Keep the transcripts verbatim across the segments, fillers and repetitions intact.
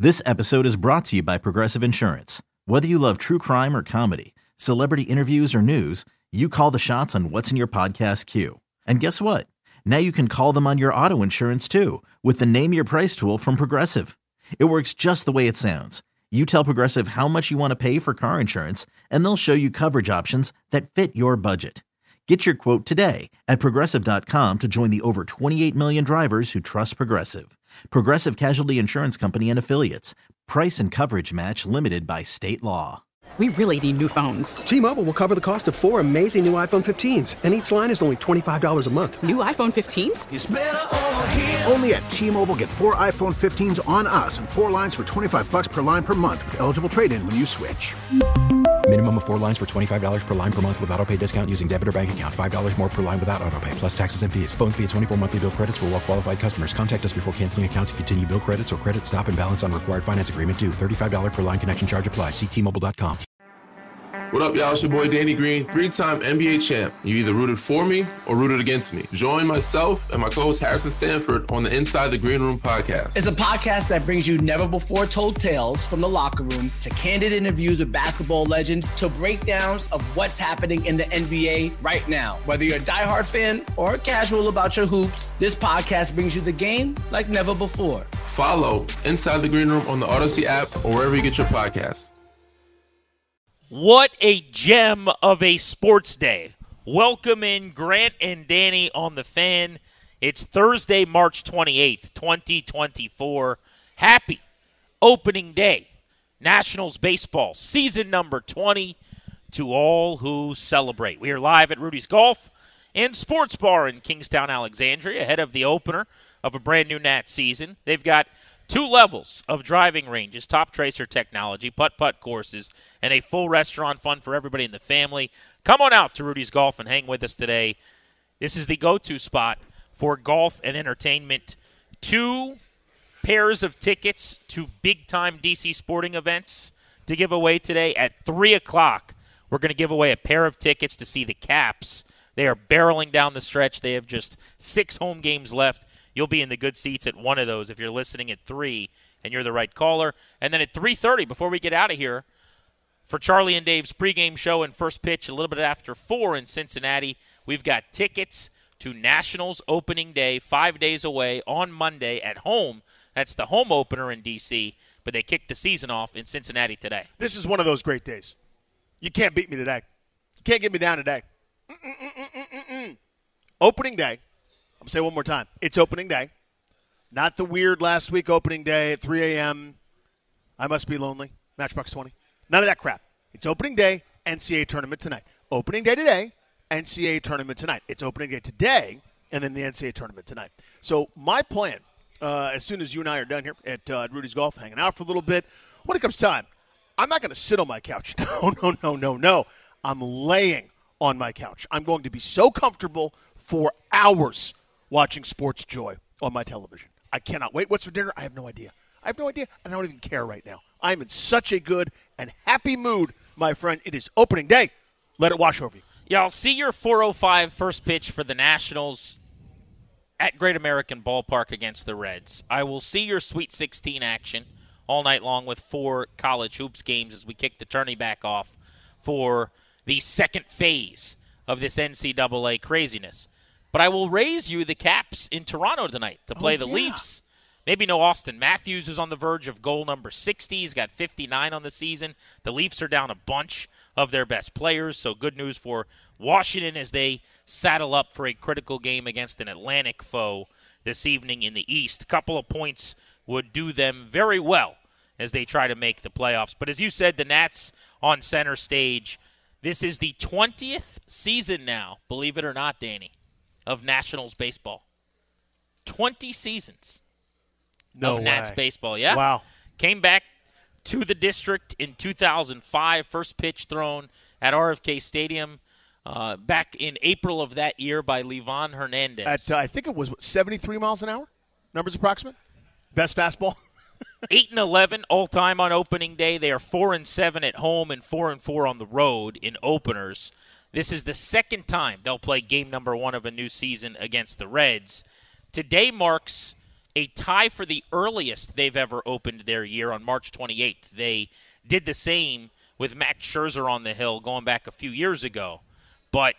This episode is brought to you by Progressive Insurance. Whether you love true crime or comedy, celebrity interviews or news, you call the shots on what's in your podcast queue. And guess what? Now you can call them on your auto insurance too with the Name Your Price tool from Progressive. It works just the way it sounds. You tell Progressive how much you want to pay for car insurance, and they'll show you coverage options that fit your budget. Get your quote today at Progressive dot com to join the over twenty-eight million drivers who trust Progressive. Progressive Casualty Insurance Company and Affiliates. Price and coverage match limited by state law. We really need new phones. T-Mobile will cover the cost of four amazing new iPhone fifteens, and each line is only twenty-five dollars a month. New iPhone fifteens? It's better over here. Only at T-Mobile, get four iPhone fifteens on us and four lines for twenty-five bucks per line per month with eligible trade-in when you switch. Minimum of four lines for twenty-five dollars per line per month with autopay discount using debit or bank account. five dollars more per line without autopay, plus taxes and fees. Phone fee at twenty-four monthly bill credits for well-qualified customers. Contact us before canceling account to continue bill credits or credit stop and balance on required finance agreement due. thirty-five dollars per line connection charge applies. See T Mobile dot com. What up, y'all? It's your boy Danny Green, three-time N B A champ. You either rooted for me or rooted against me. Join myself and my co-host Harrison Sanford on the Inside the Green Room podcast. It's a podcast that brings you never-before-told tales from the locker room to candid interviews with basketball legends to breakdowns of what's happening in the N B A right now. Whether you're a diehard fan or casual about your hoops, this podcast brings you the game like never before. Follow Inside the Green Room on the Odyssey app or wherever you get your podcasts. What a gem of a sports day. Welcome in Grant and Danny on the Fan. It's Thursday, March twenty-eighth, twenty twenty-four. Happy opening day. Nationals baseball, season number twenty, to all who celebrate. We are live at Rudy's Golf and Sports Bar in Kingstown, Alexandria, ahead of the opener of a brand new Nats season. They've got two levels of driving ranges, top tracer technology, putt-putt courses, and a full restaurant fun for everybody in the family. Come on out to Rudy's Golf and hang with us today. This is the go-to spot for golf and entertainment. Two pairs of tickets to big-time D C sporting events to give away today. At three o'clock, we're going to give away a pair of tickets to see the Caps. They are barreling down the stretch. They have just six home games left. You'll be in the good seats at one of those if you're listening at three and you're the right caller. And then at three thirty, before we get out of here, for Charlie and Dave's pregame show and first pitch a little bit after four in Cincinnati, we've got tickets to Nationals opening day, five days away on Monday at home. That's the home opener in D C, but they kicked the season off in Cincinnati today. This is one of those great days. You can't beat me today. You can't get me down today. Mm-mm-mm-mm-mm-mm. Opening day. I'm going to say it one more time. It's opening day. Not the weird last week opening day at three a.m. I must be lonely. Matchbox twenty. None of that crap. It's opening day, N C A A tournament tonight. Opening day today, N C A A tournament tonight. It's opening day today, and then the N C A A tournament tonight. So my plan, uh, as soon as you and I are done here at uh, Rudy's Golf, hanging out for a little bit, when it comes time, I'm not going to sit on my couch. No, no, no, no, no. I'm laying on my couch. I'm going to be so comfortable for hours watching Sports Joy on my television. I cannot wait. What's for dinner? I have no idea. I have no idea. I don't even care right now. I'm in such a good and happy mood, my friend. It is opening day. Let it wash over you. Yeah, I'll see your four oh five first pitch for the Nationals at Great American Ballpark against the Reds. I will see your Sweet sixteen action all night long with four college hoops games as we kick the tourney back off for the second phase of this N C double A craziness. But I will raise you the Caps in Toronto tonight to play oh, the yeah. Leafs. Maybe no Austin Matthews, who's on the verge of goal number sixty. He's got fifty-nine on the season. The Leafs are down a bunch of their best players, so good news for Washington as they saddle up for a critical game against an Atlantic foe this evening in the East. A couple of points would do them very well as they try to make the playoffs. But as you said, the Nats on center stage. This is the twentieth season now, believe it or not, Danny, of Nationals baseball. twenty seasons no of Nats way. baseball. Yeah. Wow. Came back to the district in two thousand five. First pitch thrown at R F K Stadium uh, back in April of that year by Livan Hernandez. At uh, I think it was what, seventy-three miles an hour? Numbers approximate? Best fastball? eight and eleven all-time on opening day. They are four and seven at home and four and four on the road in openers. This is the second time they'll play game number one of a new season against the Reds. Today marks a tie for the earliest they've ever opened their year on March twenty-eighth. They did the same with Max Scherzer on the hill going back a few years ago. But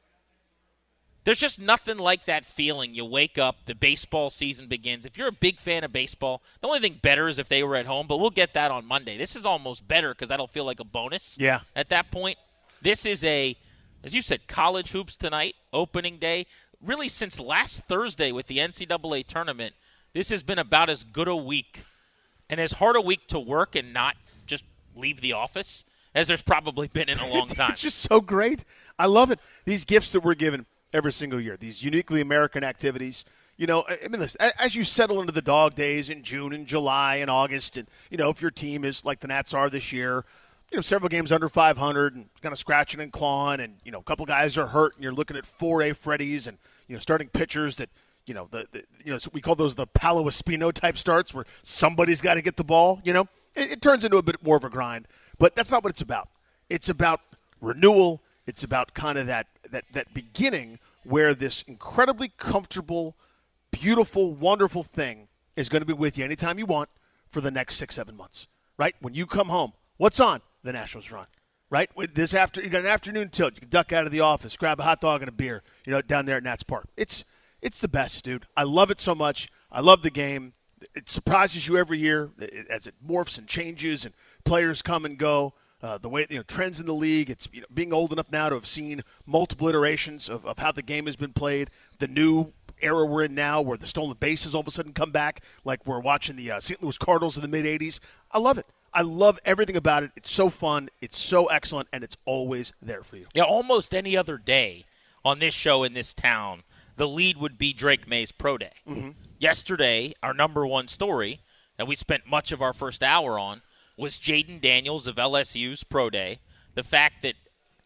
there's just nothing like that feeling. You wake up, the baseball season begins. If you're a big fan of baseball, the only thing better is if they were at home, but we'll get that on Monday. This is almost better because that'll feel like a bonus yeah. at that point. This is a, as you said, college hoops tonight, opening day. Really, since last Thursday with the N C double A tournament, this has been about as good a week and as hard a week to work and not just leave the office as there's probably been in a long time. It's just so great. I love it. These gifts that we're given every single year, these uniquely American activities. You know, I mean, listen, as you settle into the dog days in June and July and August, and, you know, if your team is like the Nats are this year, you know, several games under five hundred and kind of scratching and clawing, and, you know, a couple guys are hurt, and you're looking at four A Freddies and, you know, starting pitchers that, you know, the, the you know, so we call those the Paolo Espino type starts where somebody's got to get the ball, you know. It, it turns into a bit more of a grind, but that's not what it's about. It's about renewal. It's about kind of that, that, that beginning where this incredibly comfortable, beautiful, wonderful thing is going to be with you anytime you want for the next six, seven months, right? When you come home, what's on? The Nationals run, right? This after you got an afternoon tilt. You can duck out of the office, grab a hot dog and a beer, you know, down there at Nats Park. It's it's the best, dude. I love it so much. I love the game. It surprises you every year as it morphs and changes and players come and go. Uh, the way, you know, trends in the league. It's, you know, being old enough now to have seen multiple iterations of, of how the game has been played. The new era we're in now where the stolen bases all of a sudden come back, like we're watching the uh, Saint Louis Cardinals in the mid-eighties. I love it. I love everything about it. It's so fun. It's so excellent, and it's always there for you. Yeah, almost any other day on this show in this town, the lead would be Drake May's Pro Day. Mm-hmm. Yesterday, our number one story that we spent much of our first hour on was Jaden Daniels of L S U's Pro Day. The fact that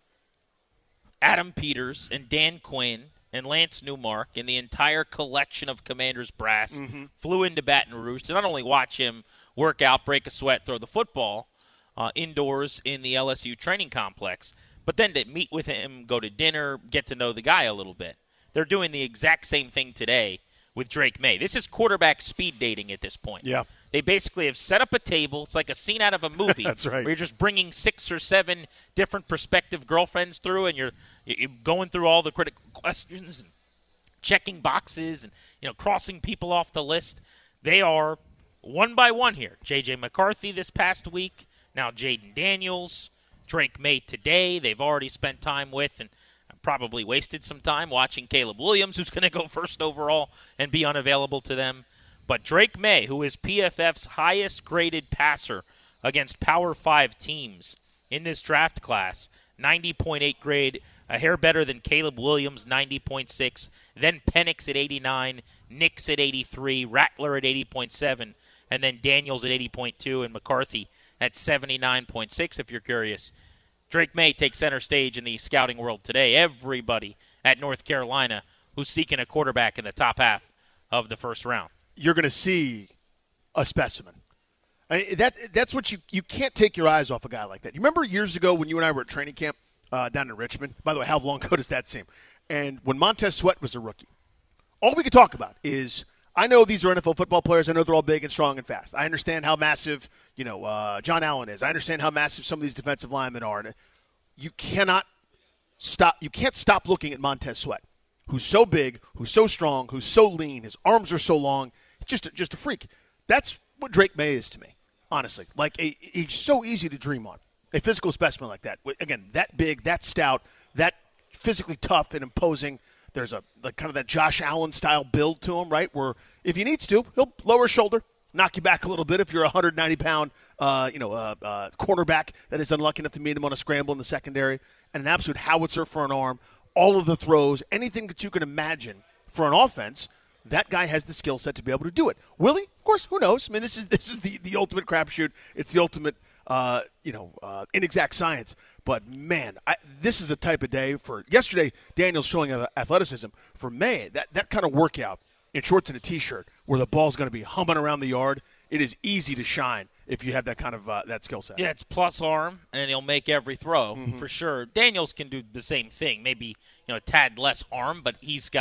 Adam Peters and Dan Quinn and Lance Newmark and the entire collection of Commanders brass mm-hmm. flew into Baton Rouge to not only watch him work out, break a sweat, throw the football uh, indoors in the L S U training complex, but then to meet with him, go to dinner, get to know the guy a little bit. They're doing the exact same thing today with Drake May. This is quarterback speed dating at this point. Yeah. They basically have set up a table. It's like a scene out of a movie. That's right. Where you're just bringing six or seven different prospective girlfriends through, and you're you're going through all the critical questions and checking boxes and, you know, crossing people off the list. They are one by one here. J J McCarthy this past week. Now Jaden Daniels, Drake May today. They've already spent time with and probably wasted some time watching Caleb Williams, who's going to go first overall and be unavailable to them. But Drake May, who is P F F's highest-graded passer against Power five teams in this draft class, ninety point eight grade, a hair better than Caleb Williams, ninety point six, then Penix at eighty-nine, Nix at eighty-three, Rattler at eighty point seven, and then Daniels at eighty point two, and McCarthy at seventy-nine point six, if you're curious. Drake May takes center stage in the scouting world today. Everybody at North Carolina who's seeking a quarterback in the top half of the first round. You're going to see a specimen. I mean, that that's what you you can't take your eyes off a guy like that. You remember years ago when you and I were at training camp uh, down in Richmond? By the way, how long ago does that seem? And when Montez Sweat was a rookie, all we could talk about is, I know these are N F L football players. I know they're all big and strong and fast. I understand how massive, you know, uh, John Allen is. I understand how massive some of these defensive linemen are. And you cannot stop. You can't stop looking at Montez Sweat, who's so big, who's so strong, who's so lean. His arms are so long. Just a, just a freak. That's what Drake May is to me, honestly. Like, a, he's so easy to dream on. A physical specimen like that. Again, that big, that stout, that physically tough and imposing. There's a like kind of that Josh Allen-style build to him, right, where if he needs to, he'll lower his shoulder, knock you back a little bit if you're a one hundred ninety pound uh, you know, uh, uh, cornerback that is unlucky enough to meet him on a scramble in the secondary, and an absolute howitzer for an arm. All of the throws, anything that you can imagine for an offense, that guy has the skill set to be able to do it. Will he? Of course, who knows? I mean, this is this is the, the ultimate crapshoot. It's the ultimate, uh, you know, uh, inexact science. But, man, I, this is a type of day for – yesterday, Daniel's showing athleticism. For May, that, that kind of workout in shorts and a T-shirt where the ball's going to be humming around the yard, it is easy to shine if you have that kind of uh, that skill set. Yeah, it's plus arm, and he'll make every throw mm-hmm. for sure. Daniels can do the same thing, maybe, you know, a tad less arm, but he's got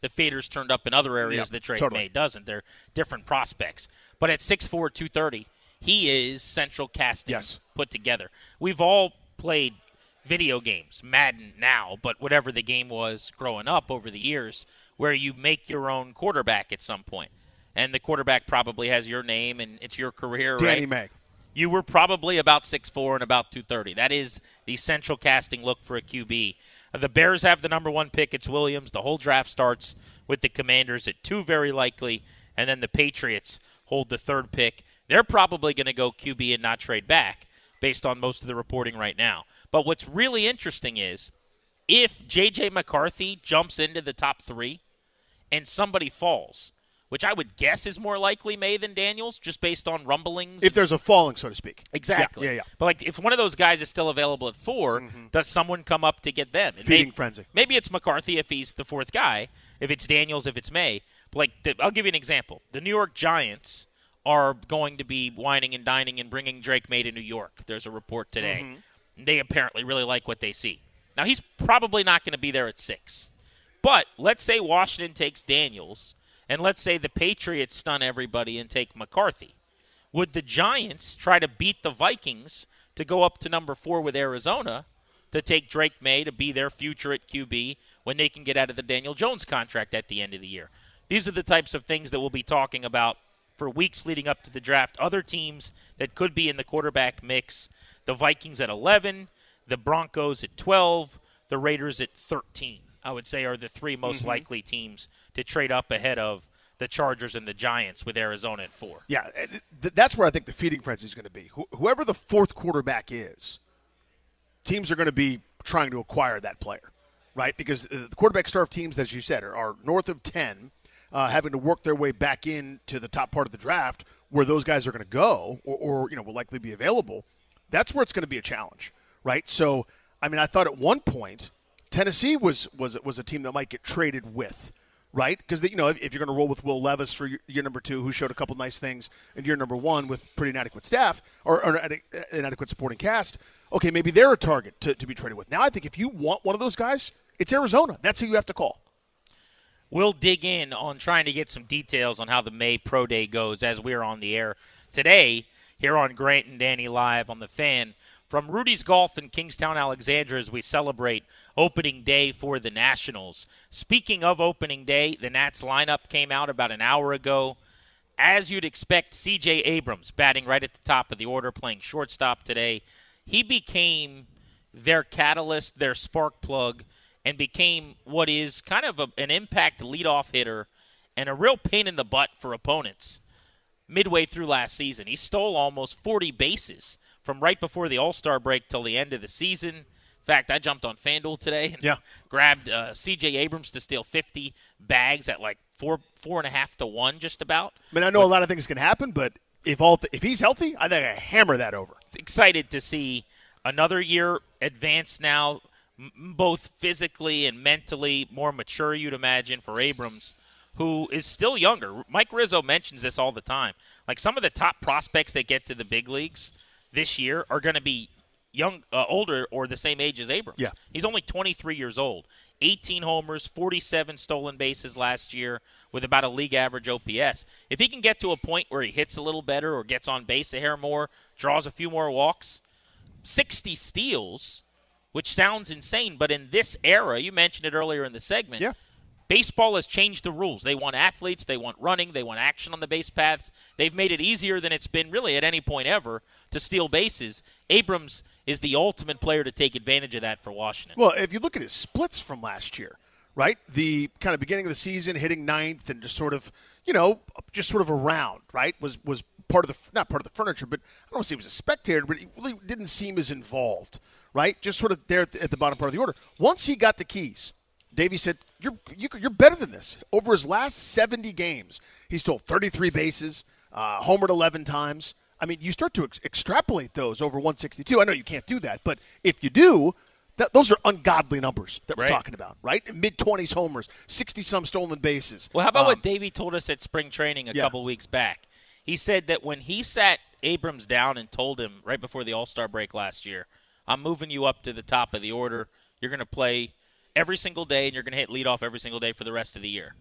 the faders turned up in other areas Yeah, that Drake totally. May doesn't. They're different prospects. But at six four, two thirty, he is central casting Yes. put together. We've all played video games, Madden now, but whatever the game was growing up over the years, where you make your own quarterback at some point. And the quarterback probably has your name and it's your career, Danny right? May. You were probably about six four and about two thirty. That is the central casting look for a Q B. The Bears have the number one pick. It's Williams. The whole draft starts with the Commanders at two, very likely, and then the Patriots hold the third pick. They're probably going to go Q B and not trade back based on most of the reporting right now. But what's really interesting is if J J. McCarthy jumps into the top three and somebody falls, which I would guess is more likely May than Daniels, just based on rumblings. If there's a falling, so to speak. Exactly. Yeah, yeah, yeah. But like, if one of those guys is still available at four, mm-hmm. does someone come up to get them? And Feeding maybe, frenzy. Maybe it's McCarthy if he's the fourth guy. If it's Daniels, if it's May. But like, the, I'll give you an example. The New York Giants are going to be whining and dining and bringing Drake May to New York. There's a report today. Mm-hmm. They apparently really like what they see. Now, he's probably not going to be there at six. But let's say Washington takes Daniels, and let's say the Patriots stun everybody and take McCarthy. Would the Giants try to beat the Vikings to go up to number four with Arizona to take Drake May to be their future at Q B when they can get out of the Daniel Jones contract at the end of the year? These are the types of things that we'll be talking about for weeks leading up to the draft. Other teams that could be in the quarterback mix, the Vikings at eleven, the Broncos at twelve, the Raiders at thirteen. I would say are the three most mm-hmm. likely teams to trade up ahead of the Chargers and the Giants with Arizona at four. Yeah, th- that's where I think the feeding frenzy is going to be. Wh- whoever the fourth quarterback is, teams are going to be trying to acquire that player, right? Because uh, the quarterback star of teams, as you said, are, are north of ten, uh, having to work their way back into the top part of the draft where those guys are going to go or, or, you know, will likely be available. That's where it's going to be a challenge, right? So, I mean, I thought at one point – Tennessee was was was a team that might get traded with, right? Because, you know, if, if you're going to roll with Will Levis for year, year number two, who showed a couple nice things in year number one with pretty inadequate staff or, or an inadequate supporting cast, okay, maybe they're a target to, to be traded with. Now I think if you want one of those guys, it's Arizona. That's who you have to call. We'll dig in on trying to get some details on how the May Pro Day goes as we're on the air today here on Grant and Danny Live on The Fan. From Rudy's Golf in Kingstown, Alexandria, as we celebrate opening day for the Nationals. Speaking of opening day, the Nats lineup came out about an hour ago. As you'd expect, C J Abrams batting right at the top of the order, playing shortstop today. He became their catalyst, their spark plug, and became what is kind of a, an impact leadoff hitter and a real pain in the butt for opponents midway through last season. He stole almost forty bases from right before the All-Star break till the end of the season. In fact, I jumped on FanDuel today and yeah. grabbed uh, C J Abrams to steal fifty bags at like four, four and a half to one, just about. I mean, I know but, a lot of things can happen, but if all th- if he's healthy, I think I hammer that over. Excited to see another year advance now, m- both physically and mentally, more mature, you'd imagine, for Abrams, who is still younger. Mike Rizzo mentions this all the time. Like, some of the top prospects that get to the big leagues this year are going to be young, uh, older, or the same age as Abrams. Yeah. He's only twenty-three years old. eighteen homers, forty-seven stolen bases last year with about a league average O P S. If he can get to a point where he hits a little better or gets on base a hair more, draws a few more walks, sixty steals, which sounds insane, but in this era, you mentioned it earlier in the segment, yeah. baseball has changed the rules. They want athletes. They want running. They want action on the base paths. They've made it easier than it's been really at any point ever to steal bases. Abrams is the ultimate player to take advantage of that for Washington. Well, if you look at his splits from last year, right, the kind of beginning of the season, hitting ninth and just sort of, you know, just sort of around, right, was was part of the – not part of the furniture, but I don't want to say he was a spectator, but he really didn't seem as involved, right, just sort of there at the bottom part of the order. Once he got the keys – Davey said, you're you're better than this. Over his last seventy games, he stole thirty-three bases, uh, homered eleven times. I mean, you start to ex- extrapolate those over one sixty-two. I know you can't do that, but if you do, that, those are ungodly numbers that we're right. talking about, right? mid-twenties homers, sixty-some stolen bases. Well, how about um, what Davey told us at spring training a yeah. couple weeks back? He said that when he sat Abrams down and told him right before the All-Star break last year, I'm moving you up to the top of the order. You're going to play every single day and you're going to hit leadoff every single day for the rest of the year.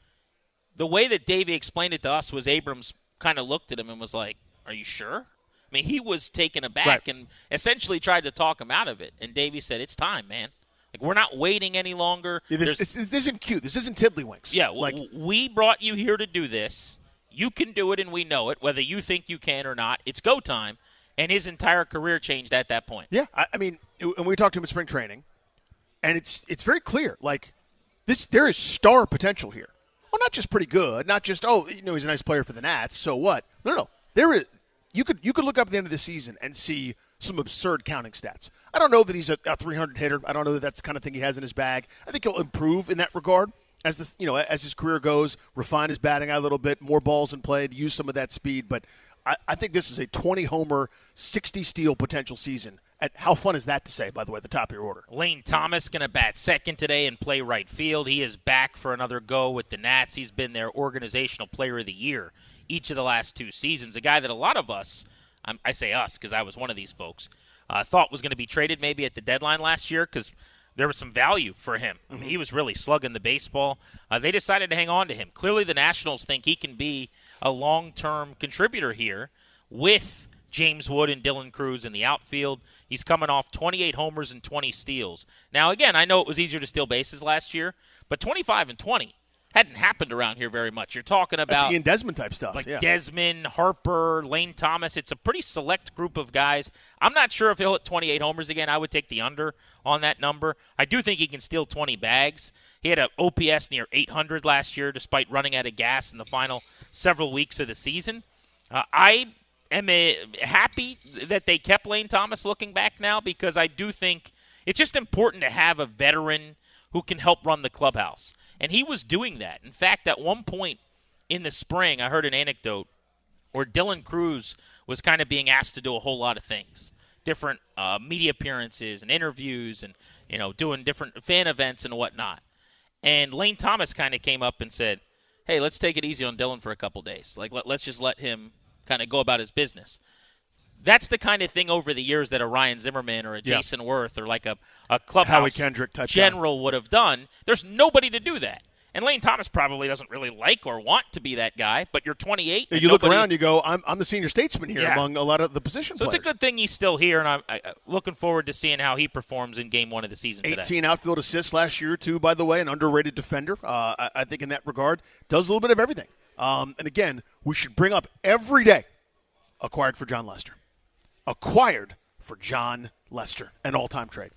The way that Davey explained it to us was Abrams kind of looked at him and was like, are you sure? I mean, he was taken aback right. and essentially tried to talk him out of it. And Davey said, it's time, man. Like, we're not waiting any longer. Yeah, this, this, this isn't cute. This isn't tiddlywinks. Yeah, like w- we brought you here to do this. You can do it, and we know it, whether you think you can or not. It's go time. And his entire career changed at that point. Yeah, I, I mean, and we talked to him at spring training, and it's it's very clear. Like, this, there is star potential here. Well, not just pretty good, not just, oh, you know, he's a nice player for the Nats, so what? No, no, no. There is, you could you could look up at the end of the season and see some absurd counting stats. I don't know that he's a, a three hundred hitter. I don't know that that's the kind of thing he has in his bag. I think he'll improve in that regard as this, you know, as his career goes, refine his batting eye a little bit, more balls in play, use some of that speed. But I, I think this is a twenty homer, sixty steal potential season. At, how fun is that to say, by the way, at the top of your order? Lane Thomas going to bat second today and play right field. He is back for another go with the Nats. He's been their organizational player of the year each of the last two seasons. A guy that a lot of us, um, I say us because I was one of these folks, uh, thought was going to be traded maybe at the deadline last year because there was some value for him. I mean, he was really slugging the baseball. Uh, they decided to hang on to him. Clearly the Nationals think he can be a long-term contributor here with James Wood and Dylan Cruz in the outfield. He's coming off twenty-eight homers and twenty steals. Now, again, I know it was easier to steal bases last year, but twenty-five and twenty hadn't happened around here very much. You're talking about That's Ian Desmond type stuff. Like yeah. Desmond, Harper, Lane Thomas. It's a pretty select group of guys. I'm not sure if he'll hit twenty-eight homers again. I would take the under on that number. I do think he can steal twenty bags. He had an O P S near eight hundred last year despite running out of gas in the final several weeks of the season. Uh, I am a, happy that they kept Lane Thomas looking back now because I do think it's just important to have a veteran who can help run the clubhouse. And he was doing that. In fact, at one point in the spring, I heard an anecdote where Dylan Cruz was kind of being asked to do a whole lot of things, different uh, media appearances and interviews and, you know, doing different fan events and whatnot. And Lane Thomas kind of came up and said, hey, let's take it easy on Dylan for a couple days. Like, let, let's just let him kind of go about his business. That's the kind of thing over the years that a Ryan Zimmerman or a yeah. Jason Worth or like a, a clubhouse Howie Kendrick type general would have done. There's nobody to do that. And Lane Thomas probably doesn't really like or want to be that guy, but you're twenty-eight. Yeah, you nobody, look around, you go, I'm, I'm the senior statesman here yeah. among a lot of the position so players. So it's a good thing he's still here, and I'm I, looking forward to seeing how he performs in game one of the season today. eighteen outfield assists last year, too, by the way, an underrated defender. Uh, I, I think in that regard, does a little bit of everything. Um, and again, we should bring up every day acquired for John Lester. Acquired for John Lester, an all-time trade.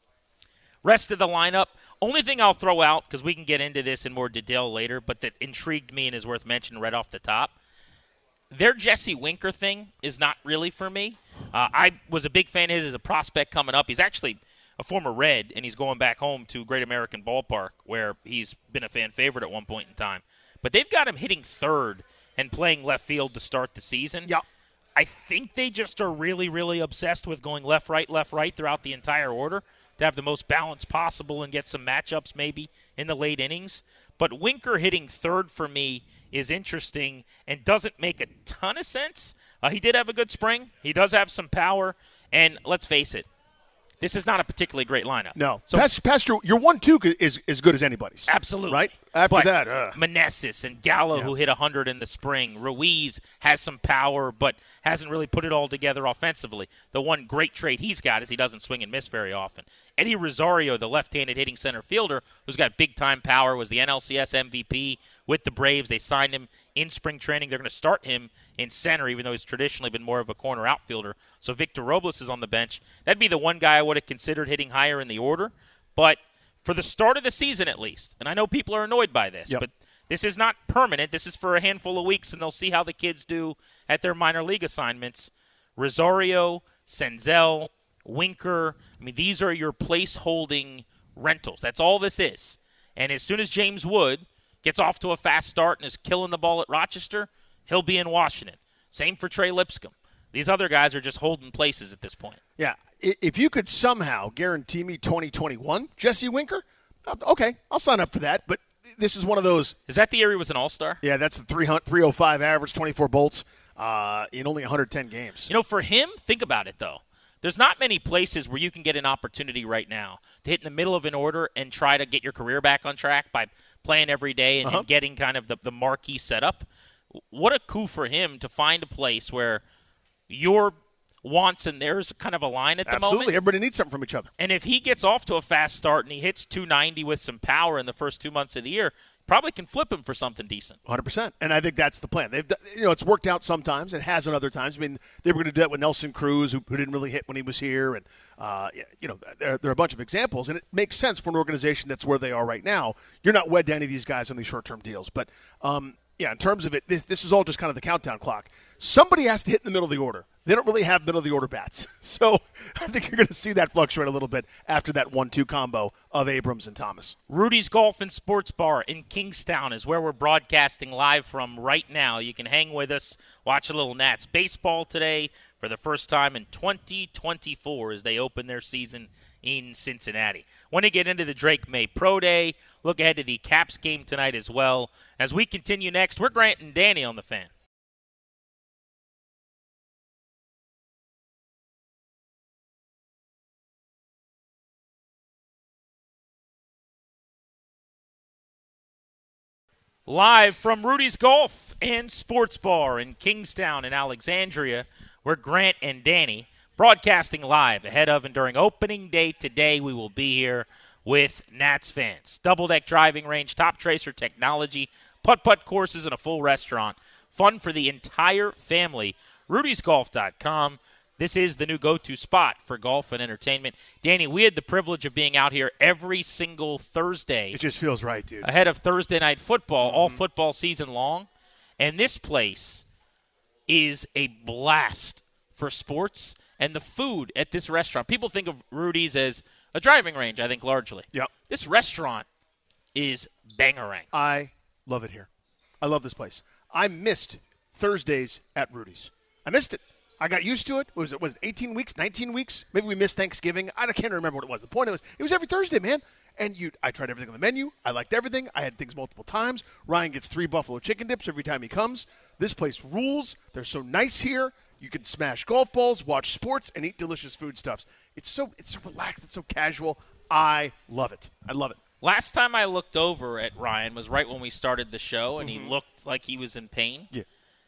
Rest of the lineup, only thing I'll throw out, because we can get into this in more detail later, but that intrigued me and is worth mentioning right off the top, their Jesse Winker thing is not really for me. Uh, I was a big fan of his as a prospect coming up. He's actually a former Red, and he's going back home to Great American Ballpark, where he's been a fan favorite at one point in time. But they've got him hitting third and playing left field to start the season. Yeah. I think they just are really, really obsessed with going left, right, left, right throughout the entire order to have the most balance possible and get some matchups maybe in the late innings. But Winker hitting third for me is interesting and doesn't make a ton of sense. Uh, he did have a good spring. He does have some power. And let's face it, this is not a particularly great lineup. No. So, Past, past your, your one two is as good as anybody's. Absolutely. Right? After but that, uh. Meneses and Gallo, yeah. who hit one hundred in the spring. Ruiz has some power, but hasn't really put it all together offensively. The one great trait he's got is he doesn't swing and miss very often. Eddie Rosario, the left-handed hitting center fielder, who's got big-time power, was the N L C S M V P with the Braves. They signed him in spring training. They're going to start him in center, even though he's traditionally been more of a corner outfielder. So Victor Robles is on the bench. That'd be the one guy I would have considered hitting higher in the order. But for the start of the season at least, and I know people are annoyed by this, yep. but this is not permanent. This is for a handful of weeks, and they'll see how the kids do at their minor league assignments. Rosario, Senzel, Winker, I mean, these are your place-holding rentals. That's all this is. And as soon as James Wood gets off to a fast start and is killing the ball at Rochester, he'll be in Washington. Same for Trey Lipscomb. These other guys are just holding places at this point. Yeah. If you could somehow guarantee me twenty twenty-one, Jesse Winker, okay, I'll sign up for that. But this is one of those. Is that the year he was an all-star? Yeah, that's the three oh five average, twenty-four bolts uh, in only one hundred ten games. You know, for him, think about it, though. There's not many places where you can get an opportunity right now to hit in the middle of an order and try to get your career back on track by playing every day and, uh-huh. and getting kind of the, the marquee setup. What a coup for him to find a place where your wants and theirs kind of align at the Absolutely. moment. Absolutely. Everybody needs something from each other. And if he gets off to a fast start and he hits two ninety with some power in the first two months of the year, probably can flip him for something decent. one hundred percent. And I think that's the plan. They've, you know, it's worked out sometimes. It hasn't other times. I mean, they were going to do that with Nelson Cruz, who, who didn't really hit when he was here. And, uh, you know, there, there are a bunch of examples. And it makes sense for an organization that's where they are right now. You're not wed to any of these guys on these short-term deals. But, um, yeah, in terms of it, this, this is all just kind of the countdown clock. Somebody has to hit in the middle of the order. They don't really have middle-of-the-order bats. So I think you're going to see that fluctuate a little bit after that one two combo of Abrams and Thomas. Rudy's Golf and Sports Bar in Kingstown is where we're broadcasting live from right now. You can hang with us, watch a little Nats baseball today for the first time in twenty twenty-four as they open their season in Cincinnati. Want to get into the Drake May Pro Day, look ahead to the Caps game tonight as well. As we continue next, we're Grant and Danny on the Fan. Live from Rudy's Golf and Sports Bar in Kingstown and Alexandria, we're Grant and Danny broadcasting live ahead of and during opening day today. We will be here with Nats fans. Double-deck driving range, top tracer technology, putt-putt courses, and a full restaurant. Fun for the entire family. Rudys Golf dot com. This is the new go-to spot for golf and entertainment. Danny, we had the privilege of being out here every single Thursday. It just feels right, dude. Ahead of Thursday Night Football, Mm-hmm. all football season long. And this place is a blast for sports. And the food at this restaurant, people think of Rudy's as a driving range, I think, largely. Yep. This restaurant is bangerang. I love it here. I love this place. I missed Thursdays at Rudy's. I missed it. I got used to it. What was it? Was it eighteen weeks, nineteen weeks? Maybe we missed Thanksgiving. I can't remember what it was. The point was, it was every Thursday, man. And you, I tried everything on the menu. I liked everything. I had things multiple times. Ryan gets three buffalo chicken dips every time he comes. This place rules. They're so nice here. You can smash golf balls, watch sports, and eat delicious foodstuffs. It's so it's so relaxed. It's so casual. I love it. I love it. Last time I looked over at Ryan was right when we started the show, and mm-hmm. he looked like he was in pain. Yeah.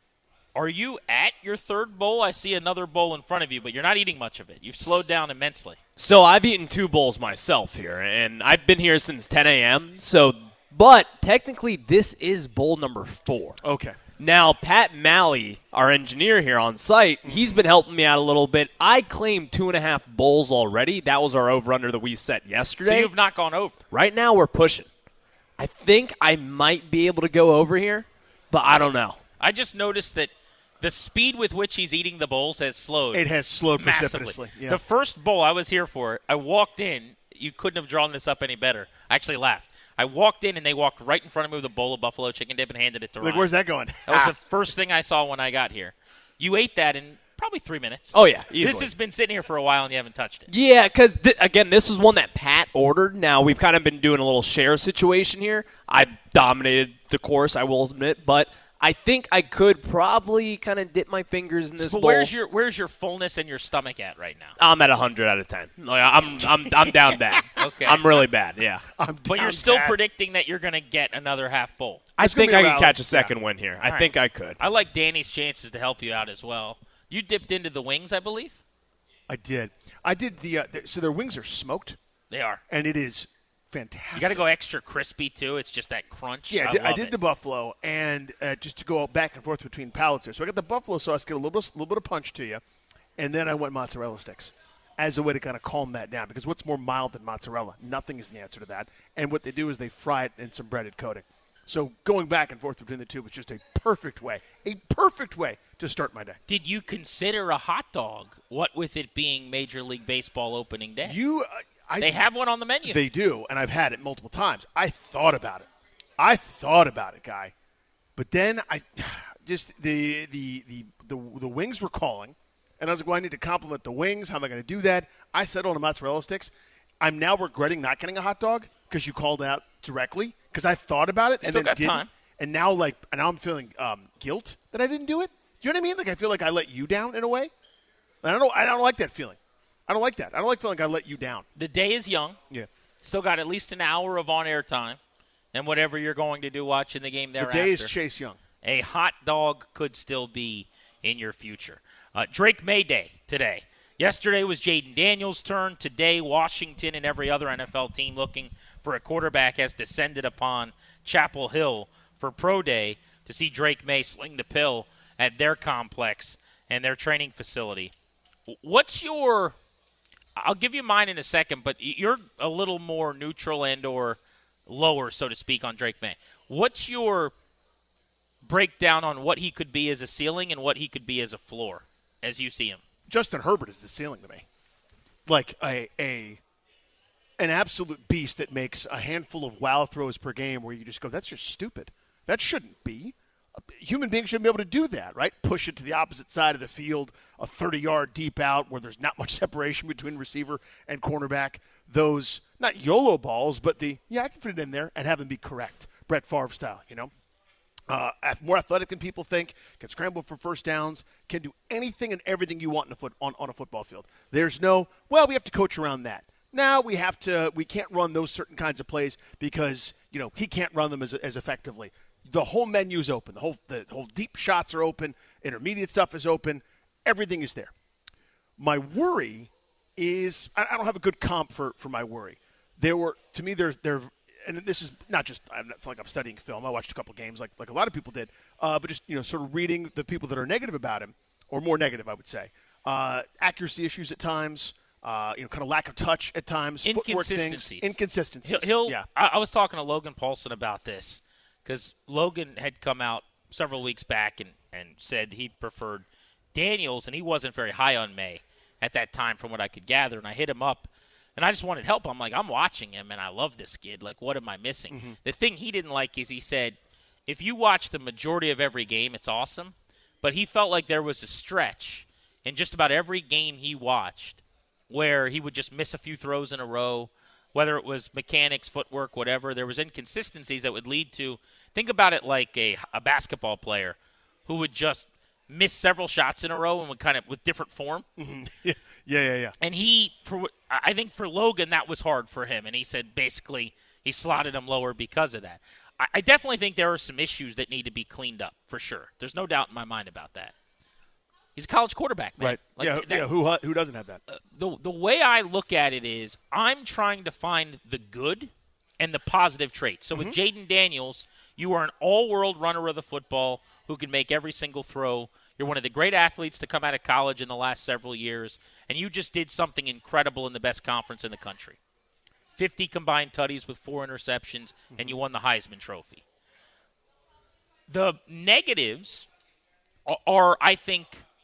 Are you at your third bowl? I see another bowl in front of you, but you're not eating much of it. You've slowed down immensely. So I've eaten two bowls myself here, and I've been here since ten a.m. So, but technically this is bowl number four. Okay. Now, Pat Malley, our engineer here on site, he's been helping me out a little bit. I claimed two and a half bowls already. That was our over-under that we set yesterday. So you've not gone over. Right now we're pushing. I think I might be able to go over here, but I don't know. I just noticed that the speed with which he's eating the bowls has slowed. It has slowed massively. precipitously. Yeah. The first bowl I was here for, I walked in. You couldn't have drawn this up any better. I actually laughed. I walked in, and they walked right in front of me with a bowl of buffalo chicken dip and handed it to Ryan. Like, where's that going? That was the first thing I saw when I got here. You ate that in probably three minutes. Oh, yeah, easily. This has been sitting here for a while, and you haven't touched it. Yeah, because, th- again, this was one that Pat ordered. Now, we've kind of been doing a little share situation here. I dominated the course, I will admit, but I think I could probably kind of dip my fingers in this but bowl. Where's your Where's your fullness and your stomach at right now? I'm at one hundred out of ten. Like, I'm I'm I'm down bad. Okay. I'm really bad, yeah. I'm but you're still bad. predicting that you're going to get another half bowl. I It's think I rally. can catch a second yeah. win here. All I right. think I could. I like Danny's chances to help you out as well. You dipped into the wings, I believe? I did. I did the, uh, the – so their wings are smoked. They are. And it is fantastic. You got to go extra crispy, too. It's just that crunch. Yeah, I, I did, I love did it. the buffalo, and uh, just to go back and forth between palates there. So I got the buffalo sauce, get a little bit, little bit of punch to you, and then I went mozzarella sticks as a way to kind of calm that down. Because what's more mild than mozzarella? Nothing is the answer to that. And what they do is they fry it in some breaded coating. So going back and forth between the two was just a perfect way, a perfect way to start my day. Did you consider a hot dog, what with it being Major League Baseball opening day? You, uh, I, they have one on the menu. They do, and I've had it multiple times. I thought about it. I thought about it, guy. But then I just the the the the, the wings were calling, and I was like, well, I need to compliment the wings. How am I going to do that? I settled on mozzarella sticks. I'm now regretting not getting a hot dog because you called out directly because I thought about it and Still then got didn't. time. And now, like, and now I'm feeling um, guilt that I didn't do it. Do you know what I mean? Like, I feel like I let you down in a way. And I don't. I don't like that feeling. I don't like that. I don't like feeling like I let you down. The day is young. Yeah. Still got at least an hour of on-air time, and whatever you're going to do watching the game thereafter. The day is Chase Young. A hot dog could still be in your future. Uh, Drake May Day today. Yesterday was Jaden Daniels' turn. Today, Washington and every other N F L team looking for a quarterback has descended upon Chapel Hill for Pro Day to see Drake May sling the pill at their complex and their training facility. What's your – I'll give you mine in a second, but you're a little more neutral and or lower, so to speak, on Drake May. What's your breakdown on what he could be as a ceiling and what he could be as a floor as you see him? Justin Herbert is the ceiling to me. Like a a an absolute beast that makes a handful of wow throws per game where you just go, that's just stupid. That shouldn't be. A human being shouldn't be able to do that, right? Push it to the opposite side of the field, a thirty-yard deep out where there's not much separation between receiver and cornerback. Those, not YOLO balls, but the, yeah, I can fit it in there and have him be correct. Brett Favre style, you know? Uh, more athletic than people think, can scramble for first downs, can do anything and everything you want in a foot, on, on a football field. There's no, well, we have to coach around that. Now we have to, we can't run those certain kinds of plays because, you know, he can't run them as, as effectively. The whole menu is open. The whole, the whole deep shots are open. Intermediate stuff is open. Everything is there. My worry is, I, I don't have a good comp for, for my worry. There were, to me, there's, there and this is not just, it's like I'm studying film. I watched a couple games like like a lot of people did, uh, but just, you know, sort of reading the people that are negative about him, or more negative, I would say. Uh, accuracy issues at times, uh, you know, kind of lack of touch at times, footwork things. Inconsistencies. He'll, he'll yeah. I, I was talking to Logan Paulson about this because Logan had come out several weeks back and, and said he preferred Daniels, and he wasn't very high on May at that time from what I could gather, and I hit him up. And I just wanted help. I'm like, I'm watching him, and I love this kid. Like, what am I missing? Mm-hmm. The thing he didn't like is he said, if you watch the majority of every game, it's awesome. But he felt like there was a stretch in just about every game he watched where he would just miss a few throws in a row, whether it was mechanics, footwork, whatever. There was inconsistencies that would lead to – think about it like a, a basketball player who would just miss several shots in a row and would kind of – with different form. Mm-hmm. Yeah, yeah, yeah. And he – for I think for Logan, that was hard for him. And he said basically he slotted him lower because of that. I, I definitely think there are some issues that need to be cleaned up, for sure. There's no doubt in my mind about that. He's a college quarterback, man. Right. Like, yeah, that, yeah. Who who doesn't have that? Uh, the, the way I look at it is I'm trying to find the good and the positive traits. So mm-hmm. with Jaden Daniels, you are an all-world runner of the football who can make every single throw. You're one of the great athletes to come out of college in the last several years, and you just did something incredible in the best conference in the country. fifty combined tutties with four interceptions, mm-hmm. and you won the Heisman Trophy. The negatives are, are, I think,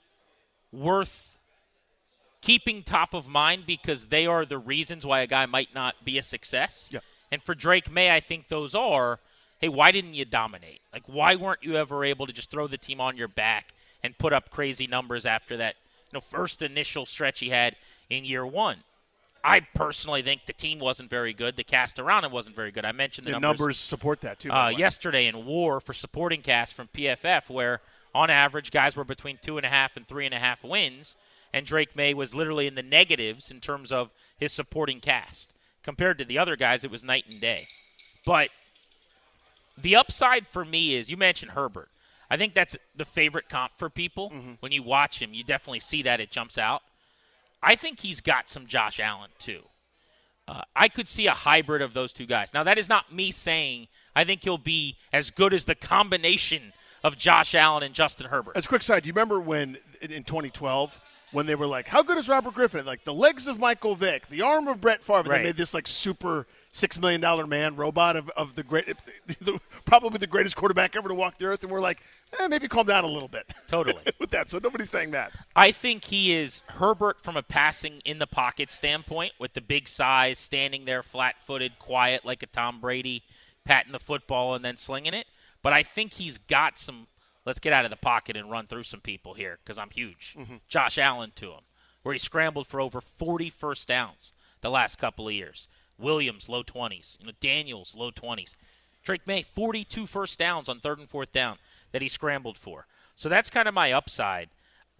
worth keeping top of mind because they are the reasons why a guy might not be a success. Yeah. And for Drake May, I think those are, hey, why didn't you dominate? Like, why weren't you ever able to just throw the team on your back and put up crazy numbers after that, you know, first initial stretch he had in year one? I personally think the team wasn't very good. The cast around him wasn't very good. I mentioned the, the numbers, numbers support that, too. Uh, yesterday in WAR for supporting cast from P F F, where on average guys were between two and a half and three and a half wins, and Drake May was literally in the negatives in terms of his supporting cast. Compared to the other guys, it was night and day. But the upside for me is, you mentioned Herbert. I think that's the favorite comp for people. Mm-hmm. When you watch him, you definitely see that. It jumps out. I think he's got some Josh Allen, too. Uh, I could see a hybrid of those two guys. Now, that is not me saying I think he'll be as good as the combination of Josh Allen and Justin Herbert. As a quick side, do you remember when in twenty twelve when they were like, how good is Robert Griffin? Like the legs of Michael Vick, the arm of Brett Favre. Right. They made this like super six million dollars man robot of, of the great, the, probably the greatest quarterback ever to walk the earth. And we're like, eh, maybe calm down a little bit. Totally. With that. So nobody's saying that. I think he is Herbert from a passing in the pocket standpoint with the big size, standing there flat-footed, quiet like a Tom Brady, patting the football and then slinging it. But I think he's got some, let's get out of the pocket and run through some people here because I'm huge. Mm-hmm. Josh Allen to him, where he scrambled for over forty first downs the last couple of years. Williams, low twenties. You know, Daniels, low twenties. Drake May, forty-two first downs on third and fourth down that he scrambled for. So that's kind of my upside.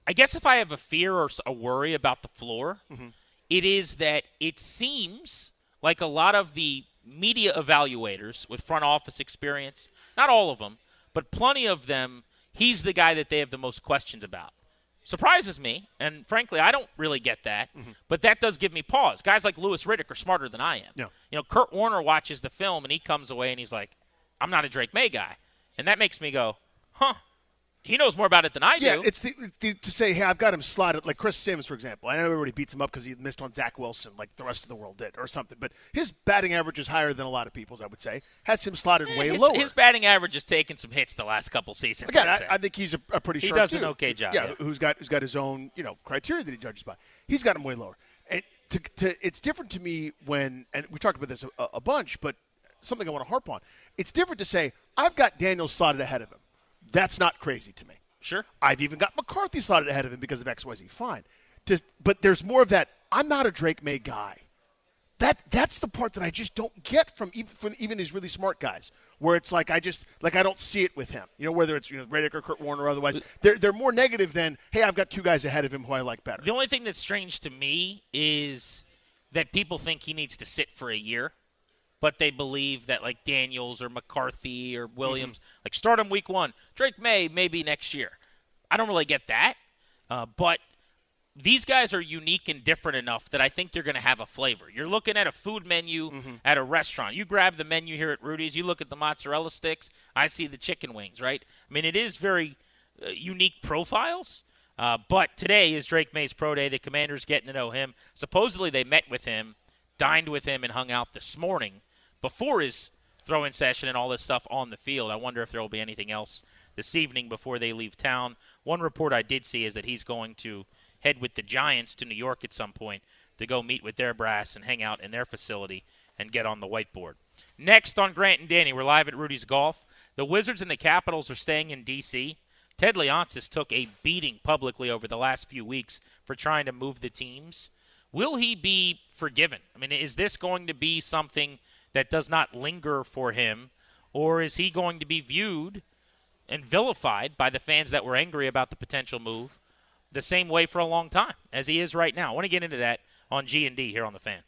I guess if I have a fear or a worry about the floor, mm-hmm. it is that it seems like a lot of the media evaluators with front office experience, not all of them, but plenty of them, he's the guy that they have the most questions about. Surprises me, and frankly, I don't really get that, mm-hmm. but that does give me pause. Guys like Louis Riddick are smarter than I am. Yeah. You know, Kurt Warner watches the film, and he comes away, and he's like, I'm not a Drake May guy. And that makes me go, huh, he knows more about it than I do. Yeah, it's the, the, to say, hey, I've got him slotted, like Chris Sims, for example. I know everybody beats him up because he missed on Zach Wilson like the rest of the world did or something. But his batting average is higher than a lot of people's, I would say. Has him slotted eh, way his, lower. His batting average has taken some hits the last couple seasons. Again, I, I think he's a, a pretty he sharp does an dude. okay job. Yeah, yeah, who's got who's got his own, you know, criteria that he judges by. He's got him way lower. And to, to, it's different to me when, and we talked about this a, a bunch, but something I want to harp on. It's different to say, I've got Daniel slotted ahead of him. That's not crazy to me. Sure. I've even got McCarthy slotted ahead of him because of X Y Z. Fine. Just, but there's more of that, I'm not a Drake May guy. That That's the part that I just don't get from even, from even these really smart guys, where it's like I just like I don't see it with him. You know, whether it's you know Riddick or Kurt Warner or otherwise, they're they're more negative than, hey, I've got two guys ahead of him who I like better. The only thing that's strange to me is that people think he needs to sit for a year, but they believe that like Daniels or McCarthy or Williams, mm-hmm. like start him week one. Drake May maybe next year. I don't really get that, uh, but these guys are unique and different enough that I think they're going to have a flavor. You're looking at a food menu mm-hmm. at a restaurant. You grab the menu here at Rudy's. You look at the mozzarella sticks. I see the chicken wings, right? I mean, it is very uh, unique profiles. Uh, but today is Drake May's pro day. The Commanders getting to know him. Supposedly they met with him, dined with him, and hung out this morning before his throw-in session and all this stuff on the field. I wonder if there will be anything else this evening before they leave town. One report I did see is that he's going to head with the Giants to New York at some point to go meet with their brass and hang out in their facility and get on the whiteboard. Next on Grant and Danny, we're live at Rudy's Golf. The Wizards and the Capitals are staying in D C Ted Leonsis took a beating publicly over the last few weeks for trying to move the teams. Will he be forgiven? I mean, is this going to be something that does not linger for him, or is he going to be viewed and vilified by the fans that were angry about the potential move the same way for a long time as he is right now? I want to get into that on G and D here on The Fan.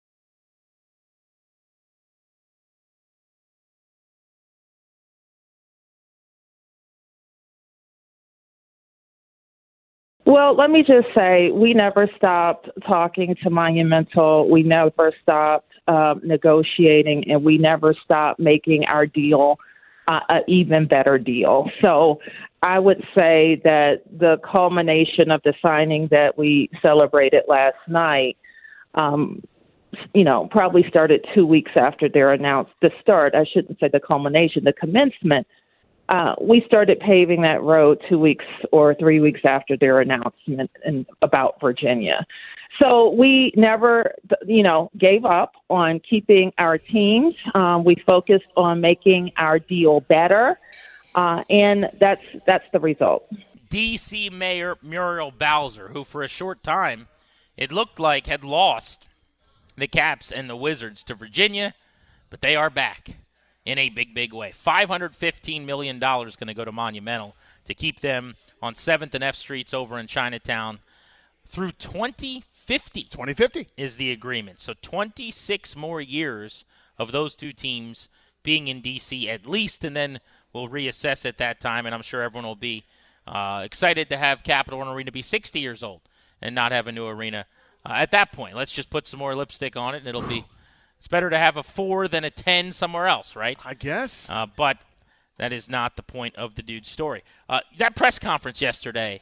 Well, let me just say, we never stopped talking to Monumental. We never stopped uh, negotiating, and we never stopped making our deal uh, an even better deal. So I would say that the culmination of the signing that we celebrated last night, um, you know, probably started two weeks after their announced the start. I shouldn't say the culmination, the commencement. Uh, we started paving that road two weeks or three weeks after their announcement in, about Virginia. So we never, you know, gave up on keeping our teams. Um, we focused on making our deal better, uh, and that's that's the result. D C Mayor Muriel Bowser, who for a short time it looked like had lost the Caps and the Wizards to Virginia, but they are back in a big, big way. five hundred fifteen million dollars going to go to Monumental to keep them on seventh and F Streets over in Chinatown through twenty fifty. twenty fifty is the agreement. So twenty-six more years of those two teams being in D C at least, and then we'll reassess at that time, and I'm sure everyone will be uh, excited to have Capital One Arena be sixty years old and not have a new arena uh, at that point. Let's just put some more lipstick on it, and it'll be – it's better to have a four than a ten somewhere else, right? I guess. Uh, but that is not the point of the dude's story. Uh, that press conference yesterday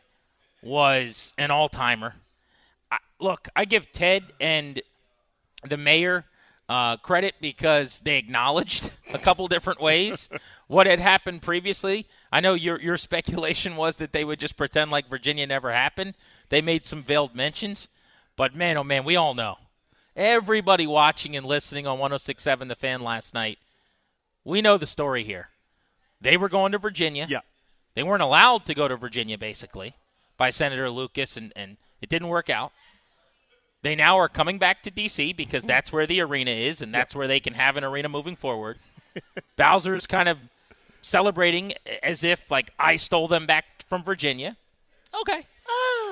was an all-timer. I, look, I give Ted and the mayor uh, credit because they acknowledged a couple different ways what had happened previously. I know your your speculation was that they would just pretend like Virginia never happened. They made some veiled mentions. But, man, oh, man, we all know. Everybody watching and listening on one oh six point seven The Fan last night, we know the story here. They were going to Virginia. Yeah. They weren't allowed to go to Virginia, basically, by Senator Lucas, and, and it didn't work out. They now are coming back to D C because that's where the arena is, and that's where they can have an arena moving forward. Bowser's kind of celebrating as if, like, I stole them back from Virginia. Okay.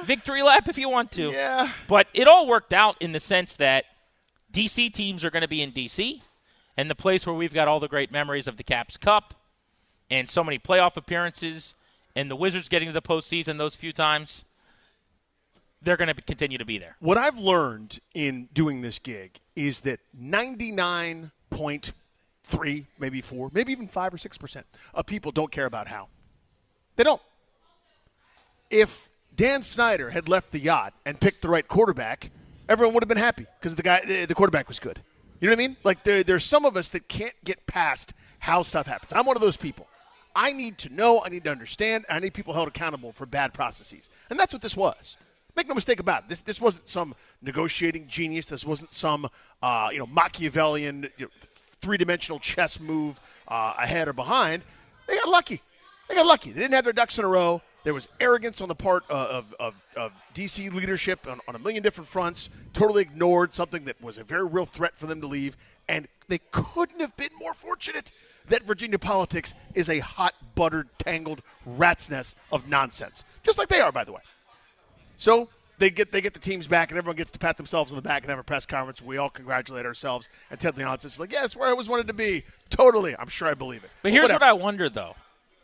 victory lap if you want to. Yeah. But it all worked out in the sense that D C teams are going to be in D C, and the place where we've got all the great memories of the Caps Cup and so many playoff appearances and the Wizards getting to the postseason those few times, they're going to continue to be there. What I've learned in doing this gig is that ninety-nine point three, maybe four, maybe even five or six percent of people don't care about how. They don't. If Dan Snyder had left the yacht and picked the right quarterback, everyone would have been happy because the guy, the quarterback was good. You know what I mean? Like there, there's some of us that can't get past how stuff happens. I'm one of those people. I need to know, I need to understand, I need people held accountable for bad processes. And that's what this was. Make no mistake about it. This this wasn't some negotiating genius. This wasn't some uh, you know Machiavellian you know, three-dimensional chess move uh, ahead or behind. They got lucky. They got lucky. They didn't have their ducks in a row. There was arrogance on the part of, of, of D C leadership on, on a million different fronts, totally ignored something that was a very real threat for them to leave, and they couldn't have been more fortunate that Virginia politics is a hot, buttered, tangled rat's nest of nonsense, just like they are, by the way. So they get they get the teams back, and everyone gets to pat themselves on the back and have a press conference. We all congratulate ourselves, and Ted Leonsis is like, yes, where I always wanted to be. Totally. I'm sure I believe it. But here's Whatever. what I wonder, though.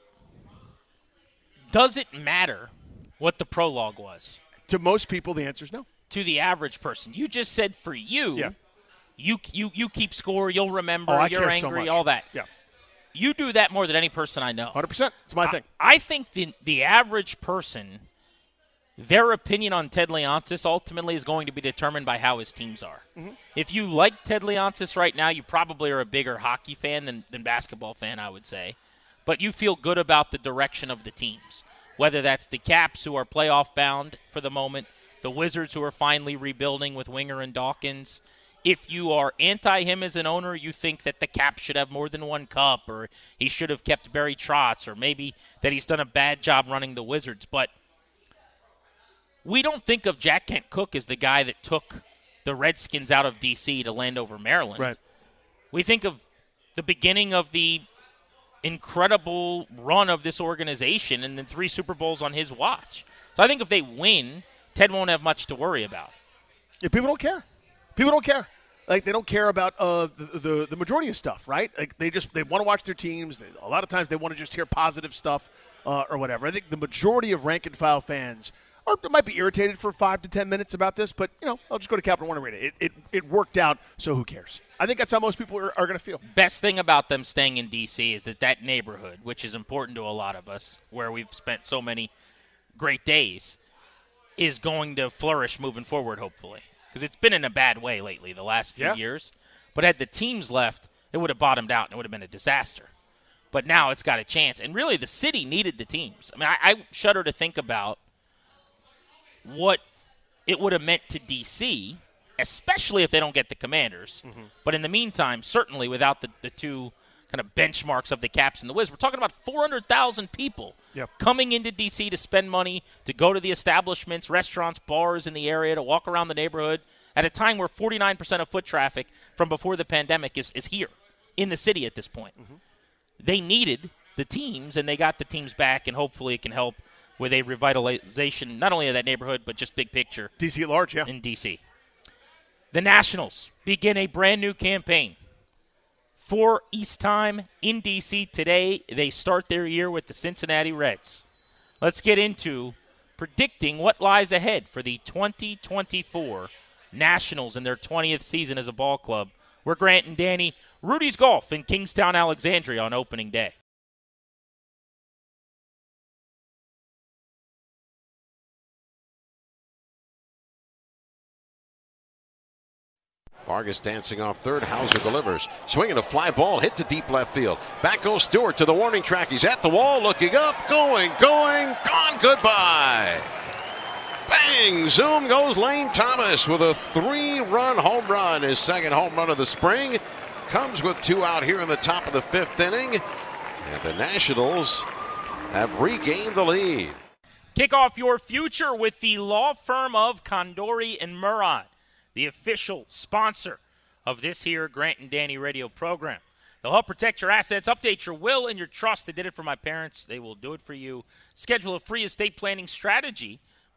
Does it matter what the prologue was? To most people, the answer is no. To the average person. You just said for you, yeah. you you you keep score, you'll remember, oh, you're angry, so all that. Yeah. You do that more than any person I know. one hundred percent. It's my I, thing. I think the the average person, their opinion on Ted Leonsis ultimately is going to be determined by how his teams are. Mm-hmm. If you like Ted Leonsis right now, you probably are a bigger hockey fan than, than basketball fan, I would say. But you feel good about the direction of the teams, whether that's the Caps, who are playoff bound for the moment, the Wizards, who are finally rebuilding with Winger and Dawkins. If you are anti him as an owner, you think that the Caps should have more than one cup, or he should have kept Barry Trotz, or maybe that he's done a bad job running the Wizards. But we don't think of Jack Kent Cooke as the guy that took the Redskins out of D C to Landover, Maryland. Right. We think of the beginning of the incredible run of this organization and then three Super Bowls on his watch. So I think if they win, Ted won't have much to worry about. Yeah, people don't care. People don't care. Like, they don't care about uh, the, the the majority of stuff, right? Like, they just they want to watch their teams. They, a lot of times they want to just hear positive stuff uh, or whatever. I think the majority of rank and file fans are might be irritated for five to ten minutes about this, but, you know, I'll just go to Capital One and read it. It, it, it worked out, so who cares? I think that's how most people are, are going to feel. Best thing about them staying in D C is that that neighborhood, which is important to a lot of us, where we've spent so many great days, is going to flourish moving forward, hopefully. Because it's been in a bad way lately the last few yeah. years. But had the teams left, it would have bottomed out and it would have been a disaster. But now it's got a chance. And really, the city needed the teams. I mean, I, I shudder to think about what it would have meant to D C, especially if they don't get the Commanders. Mm-hmm. But in the meantime, certainly without the, the two kind of benchmarks of the Caps and the Wiz, we're talking about four hundred thousand people yep. coming into D C to spend money, to go to the establishments, restaurants, bars in the area, to walk around the neighborhood at a time where forty-nine percent of foot traffic from before the pandemic is, is here in the city at this point. Mm-hmm. They needed the teams, and they got the teams back, and hopefully it can help with a revitalization not only of that neighborhood but just big picture. D C at large, yeah. In D C. The Nationals begin a brand new campaign. For East Time in D C today, they start their year with the Cincinnati Reds. Let's get into predicting what lies ahead for the twenty twenty-four Nationals in their twentieth season as a ball club. We're Grant and Danny, Rudy's Golf in Kingstown, Alexandria on opening day. Vargas dancing off third. Hauser delivers. Swinging a fly ball, hit to deep left field. Back goes Stewart to the warning track. He's at the wall, looking up, going, going, gone, goodbye. Bang! Zoom goes Lane Thomas with a three-run home run. His second home run of the spring. Comes with two out here in the top of the fifth inning. And the Nationals have regained the lead. Kick off your future with the law firm of Condori and Murad, the official sponsor of this here Grant and Danny radio program. They'll help protect your assets, update your will and your trust. They did it for my parents. They will do it for you. Schedule a free estate planning strategy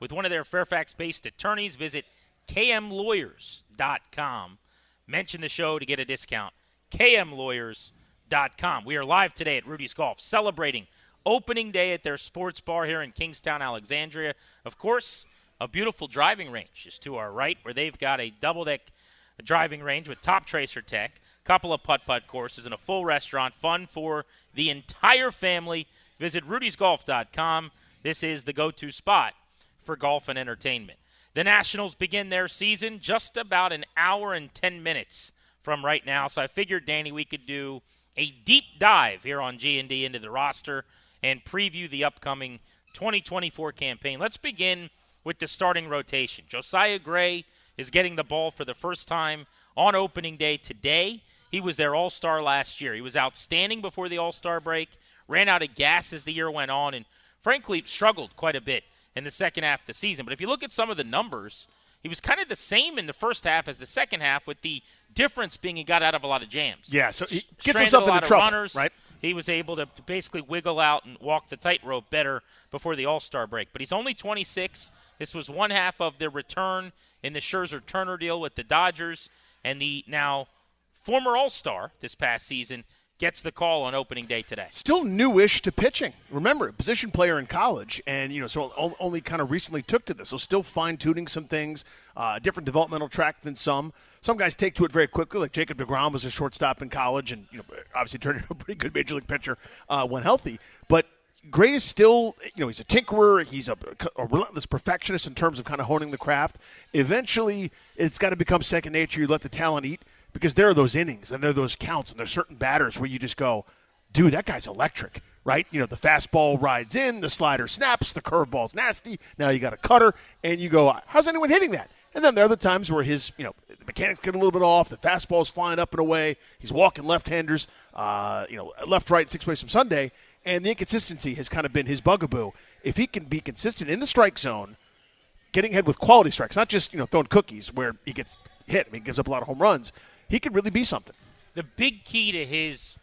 with one of their Fairfax-based attorneys. Visit K M lawyers dot com. Mention the show to get a discount. K M lawyers dot com. We are live today at Rudy's Golf, celebrating opening day at their sports bar here in Kingstown, Alexandria. Of course, a beautiful driving range is to our right, where they've got a double-deck driving range with top tracer tech, couple of putt-putt courses, and a full restaurant. Fun for the entire family. Visit rudys golf dot com. This is the go-to spot for golf and entertainment. The Nationals begin their season just about an hour and ten minutes from right now, so I figured, Danny, we could do a deep dive here on G and D into the roster and preview the upcoming twenty twenty-four campaign. Let's begin with the starting rotation. Josiah Gray is getting the ball for the first time on opening day today. He was their all-star last year. He was outstanding before the all-star break, ran out of gas as the year went on, and frankly struggled quite a bit in the second half of the season. But if you look at some of the numbers, he was kind of the same in the first half as the second half, with the difference being he got out of a lot of jams. Yeah, so he gets Stranded himself a lot into of trouble, runners. right? He was able to basically wiggle out and walk the tightrope better before the all-star break. But he's only twenty-six. This was one half of their return in the Scherzer-Turner deal with the Dodgers, and the now former all-star this past season gets the call on opening day today. Still newish to pitching. Remember, a position player in college, and you know, so only kind of recently took to this. So still fine-tuning some things, uh, different developmental track than some. Some guys take to it very quickly, like Jacob deGrom was a shortstop in college, and you know, obviously turned into a pretty good major league pitcher uh, when healthy. But Gray is still, you know, he's a tinkerer. He's a, a relentless perfectionist in terms of kind of honing the craft. Eventually, it's got to become second nature. You let the talent eat, because there are those innings and there are those counts and there's certain batters where you just go, dude, that guy's electric, right? You know, the fastball rides in, the slider snaps, the curveball's nasty. Now you got a cutter, and you go, how's anyone hitting that? And then there are other times where his, you know, the mechanics get a little bit off, the fastball's flying up and away, he's walking left-handers, uh, you know, left, right, six ways from Sunday, and the inconsistency has kind of been his bugaboo. If he can be consistent in the strike zone, getting ahead with quality strikes, not just, you know, throwing cookies where he gets hit, I mean, he gives up a lot of home runs, he could really be something. The big key to his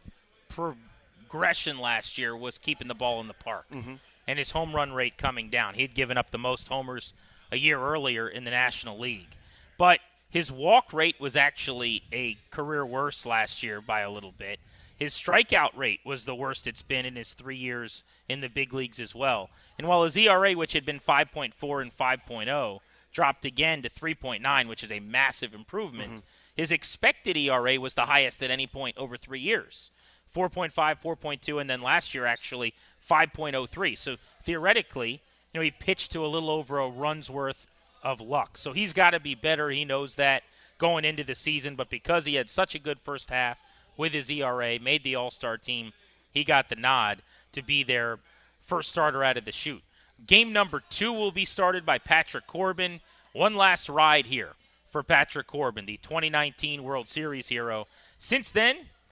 progression last year was keeping the ball in the park, mm-hmm. and his home run rate coming down. He had given up the most homers a year earlier in the National League. But his walk rate was actually a career worst last year by a little bit. His strikeout rate was the worst it's been in his three years in the big leagues as well. And while his E R A, which had been five point four and five point oh, dropped again to three point nine, which is a massive improvement, mm-hmm. his expected E R A was the highest at any point over three years. four point five, four point two, and then last year actually five point oh three. So theoretically, you know, he pitched to a little over a run's worth of luck. So he's got to be better. He knows that going into the season. But because he had such a good first half with his E R A, made the All-Star team, he got the nod to be their first starter out of the chute. Game number two will be started by Patrick Corbin. One last ride here for Patrick Corbin, the twenty nineteen World Series hero. Since then,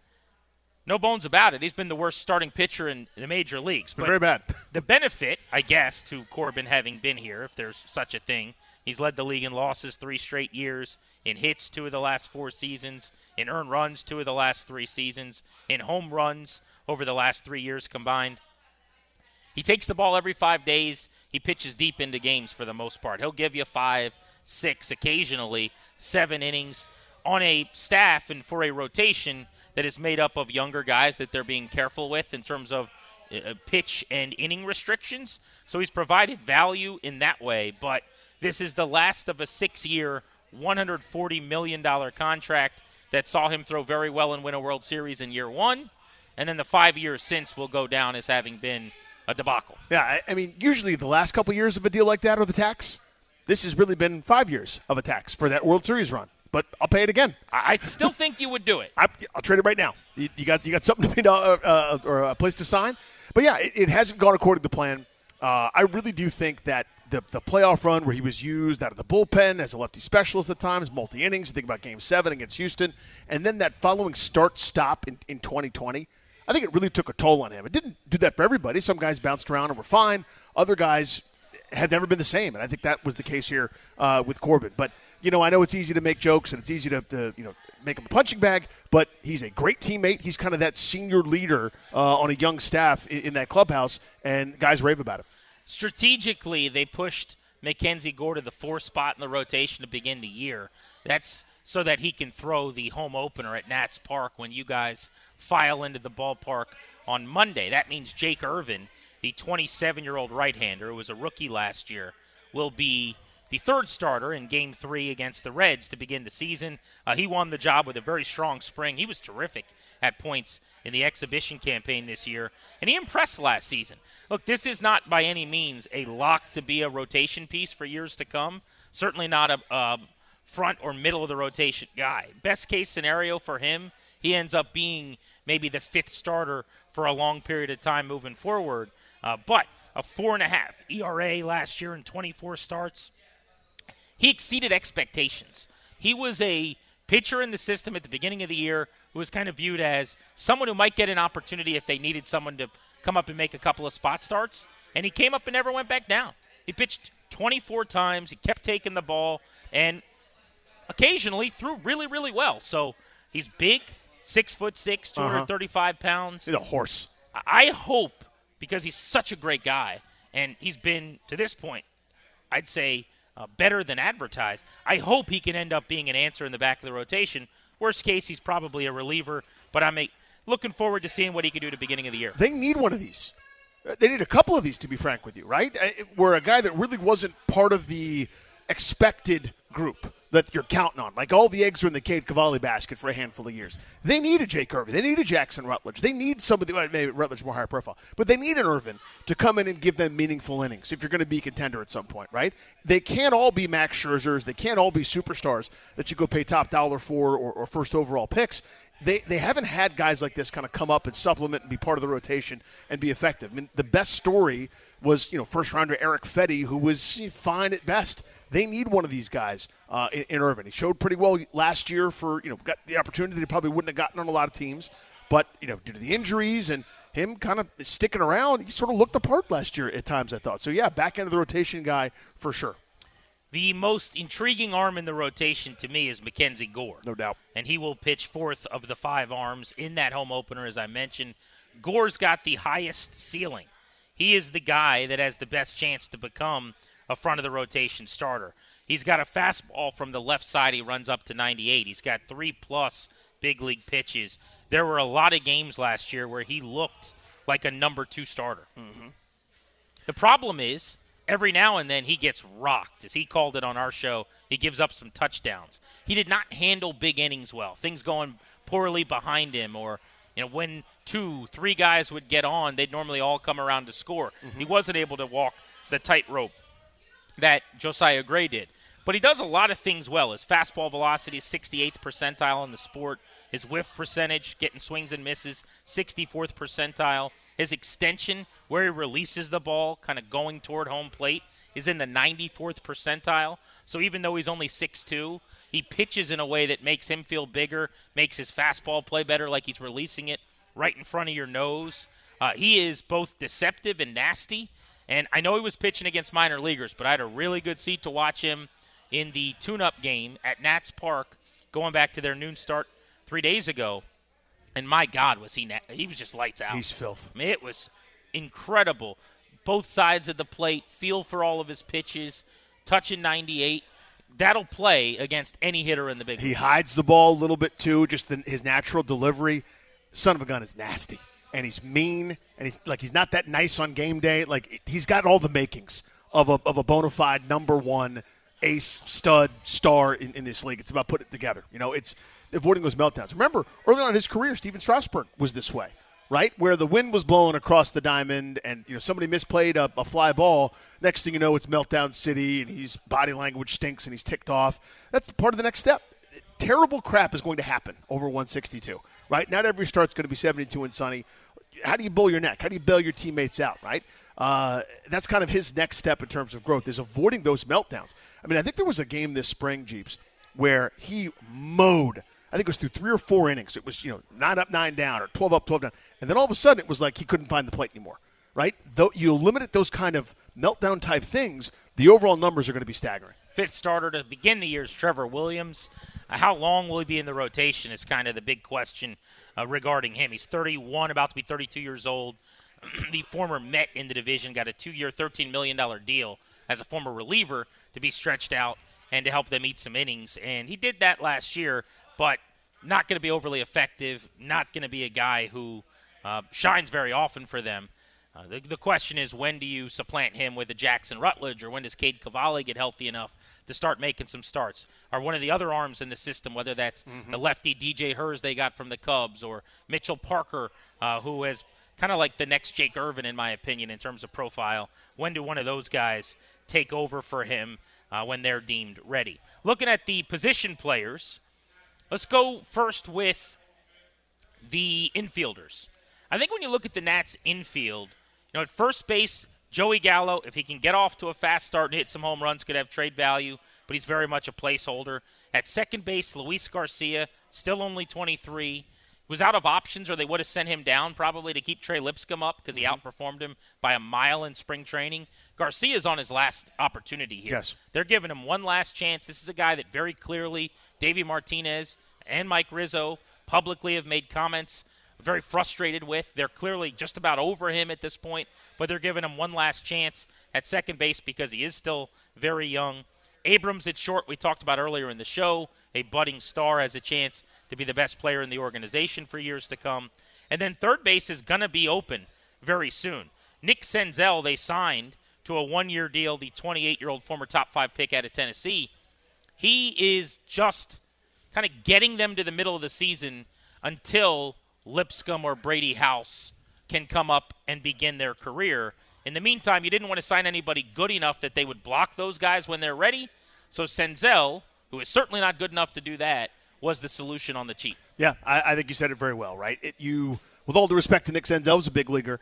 no bones about it, he's been the worst starting pitcher in the major leagues. But very bad. The benefit, I guess, to Corbin having been here, if there's such a thing, he's led the league in losses three straight years, in hits two of the last four seasons, in earned runs two of the last three seasons, in home runs over the last three years combined. He takes the ball every five days. He pitches deep into games for the most part. He'll give you five, six, occasionally seven innings on a staff and for a rotation that is made up of younger guys that they're being careful with in terms of uh, pitch and inning restrictions. So he's provided value in that way, but this is the last of a six-year, one hundred forty million dollars contract that saw him throw very well and win a World Series in year one, and then the five years since will go down as having been a debacle. Yeah, I, I mean, usually the last couple years of a deal like that are the tax. This has really been five years of a tax for that World Series run. But I'll pay it again. I still think you would do it. I, I'll trade it right now. You, you got you got something to be uh, uh, or a place to sign. But yeah, it, it hasn't gone according to plan. Uh, I really do think that the the playoff run where he was used out of the bullpen as a lefty specialist at times, multi innings. You think about Game Seven against Houston, and then that following start stop in, in twenty twenty. I think it really took a toll on him. It didn't do that for everybody. Some guys bounced around and were fine. Other guys had never been the same, and I think that was the case here uh, with Corbin. But you know, I know it's easy to make jokes and it's easy to, to you know make him a punching bag, but he's a great teammate. He's kind of that senior leader uh, on a young staff in, in that clubhouse, and guys rave about him. Strategically, they pushed Mackenzie Gore to the fourth spot in the rotation to begin the year. That's so that he can throw the home opener at Nats Park when you guys file into the ballpark on Monday. That means Jake Irvin, the twenty-seven-year-old right-hander who was a rookie last year, will be the third starter in Game three against the Reds to begin the season. Uh, he won the job with a very strong spring. He was terrific at points in the exhibition campaign this year, and he impressed last season. Look, this is not by any means a lock to be a rotation piece for years to come. Certainly not a, a front or middle of the rotation guy. Best case scenario for him, he ends up being maybe the fifth starter for a long period of time moving forward. Uh, but a four and a half E R A last year in twenty-four starts. He exceeded expectations. He was a pitcher in the system at the beginning of the year who was kind of viewed as someone who might get an opportunity if they needed someone to come up and make a couple of spot starts. And he came up and never went back down. He pitched twenty-four times. He kept taking the ball and occasionally threw really, really well. So he's big, six foot six, two hundred thirty-five uh-huh. pounds. He's a horse. I hope, because he's such a great guy, and he's been, to this point, I'd say, Uh, better than advertised. I hope he can end up being an answer in the back of the rotation. Worst case, he's probably a reliever, but I'm a, looking forward to seeing what he can do at the beginning of the year. They need one of these. They need a couple of these, to be frank with you, right? Where a guy that really wasn't part of the expected group that you're counting on. Like all the eggs are in the Cade Cavalli basket for a handful of years. They need a Jake Irvin. They need a Jackson Rutledge. They need somebody, well, maybe Rutledge more higher profile, but they need an Irvin to come in and give them meaningful innings if you're going to be a contender at some point, right? They can't all be Max Scherzers. They can't all be superstars that you go pay top dollar for or, or first overall picks. They they haven't had guys like this kind of come up and supplement and be part of the rotation and be effective. I mean, the best story was, you know, first-rounder Eric Fetty, who was fine at best. They need one of these guys uh, in, in Irvin. He showed pretty well last year for, you know, got the opportunity that he probably wouldn't have gotten on a lot of teams. But, you know, due to the injuries and him kind of sticking around, he sort of looked the part last year at times, I thought. So, yeah, back end of the rotation guy for sure. The most intriguing arm in the rotation to me is Mackenzie Gore. No doubt. And he will pitch fourth of the five arms in that home opener, as I mentioned. Gore's got the highest ceiling. He is the guy that has the best chance to become a front-of-the-rotation starter. He's got a fastball from the left side. He runs up to ninety-eight. He's got three-plus big-league pitches. There were a lot of games last year where he looked like a number two starter. Mm-hmm. The problem is, every now and then he gets rocked. As he called it on our show, he gives up some touchdowns. He did not handle big innings well. Things going poorly behind him, or you know, when two, three guys would get on, they'd normally all come around to score. Mm-hmm. He wasn't able to walk the tightrope that Josiah Gray did. But he does a lot of things well. His fastball velocity is sixty-eighth percentile in the sport. His whiff percentage, getting swings and misses, sixty-fourth percentile. His extension, where he releases the ball, kind of going toward home plate, is in the ninety-fourth percentile. So even though he's only six two, he pitches in a way that makes him feel bigger, makes his fastball play better, like he's releasing it right in front of your nose. Uh, he is both deceptive and nasty. And I know he was pitching against minor leaguers, but I had a really good seat to watch him in the tune-up game at Nats Park, going back to their noon start three days ago. And my God, was he na- he was just lights out. He's filth. I mean, it was incredible. Both sides of the plate, feel for all of his pitches, touching ninety-eight. That'll play against any hitter in the big league. He hides the ball a little bit, too, just the, his natural delivery. Son of a gun is nasty. And he's mean, and he's like he's not that nice on game day. Like, he's got all the makings of a of a bona fide number one ace, stud, star in, in this league. It's about putting it together. You know, it's avoiding those meltdowns. Remember, early on in his career, Steven Strasburg was this way, right? Where the wind was blowing across the diamond and, you know, somebody misplayed a, a fly ball. Next thing you know, it's meltdown city, and his body language stinks, and he's ticked off. That's part of the next step. Terrible crap is going to happen over one sixty-two, right? Not every start's going to be seventy-two and sunny. How do you bull your neck? How do you bail your teammates out, right? Uh, that's kind of his next step in terms of growth, is avoiding those meltdowns. I mean, I think there was a game this spring, Jeeps, where he mowed, I think it was through three or four innings. It was, you know, nine up, nine down, or twelve up, twelve down. And then all of a sudden it was like he couldn't find the plate anymore, right? Though you eliminate those kind of meltdown-type things, the overall numbers are going to be staggering. Fifth starter to begin the year is Trevor Williams. Uh, how long will he be in the rotation is kind of the big question uh, regarding him. He's thirty-one, about to be thirty-two years old. The former Met in the division got a two-year, thirteen million dollars deal as a former reliever to be stretched out and to help them eat some innings. And he did that last year, but not going to be overly effective, not going to be a guy who uh, shines very often for them. Uh, the, the question is, when do you supplant him with a Jackson Rutledge, or when does Cade Cavalli get healthy enough to start making some starts? Or one of the other arms in the system, whether that's mm-hmm. the lefty D J Hurst they got from the Cubs, or Mitchell Parker, uh, who is kind of like the next Jake Irvin, in my opinion, in terms of profile. When do one of those guys take over for him uh, when they're deemed ready? Looking at the position players, let's go first with the infielders. I think when you look at the Nats infield, you know, at first base, Joey Gallo, if he can get off to a fast start and hit some home runs, could have trade value, but he's very much a placeholder. At second base, Luis Garcia, still only twenty-three. He was out of options, or they would have sent him down probably to keep Trey Lipscomb up because he mm-hmm. outperformed him by a mile in spring training. Garcia's on his last opportunity here. Yes. They're giving him one last chance. This is a guy that very clearly Davey Martinez and Mike Rizzo publicly have made comments very frustrated with. They're clearly just about over him at this point, but they're giving him one last chance at second base because he is still very young. Abrams at short, we talked about earlier in the show, a budding star, has a chance to be the best player in the organization for years to come. And then third base is going to be open very soon. Nick Senzel, they signed to a one-year deal, the twenty-eight-year-old former top five pick out of Tennessee. He is just kind of getting them to the middle of the season until Lipscomb or Brady House can come up and begin their career. In the meantime, you didn't want to sign anybody good enough that they would block those guys when they're ready. So Senzel, who is certainly not good enough to do that, was the solution on the cheap. Yeah, I, I think you said it very well, right? It, you, with all due respect to Nick Senzel, who's a big leaguer,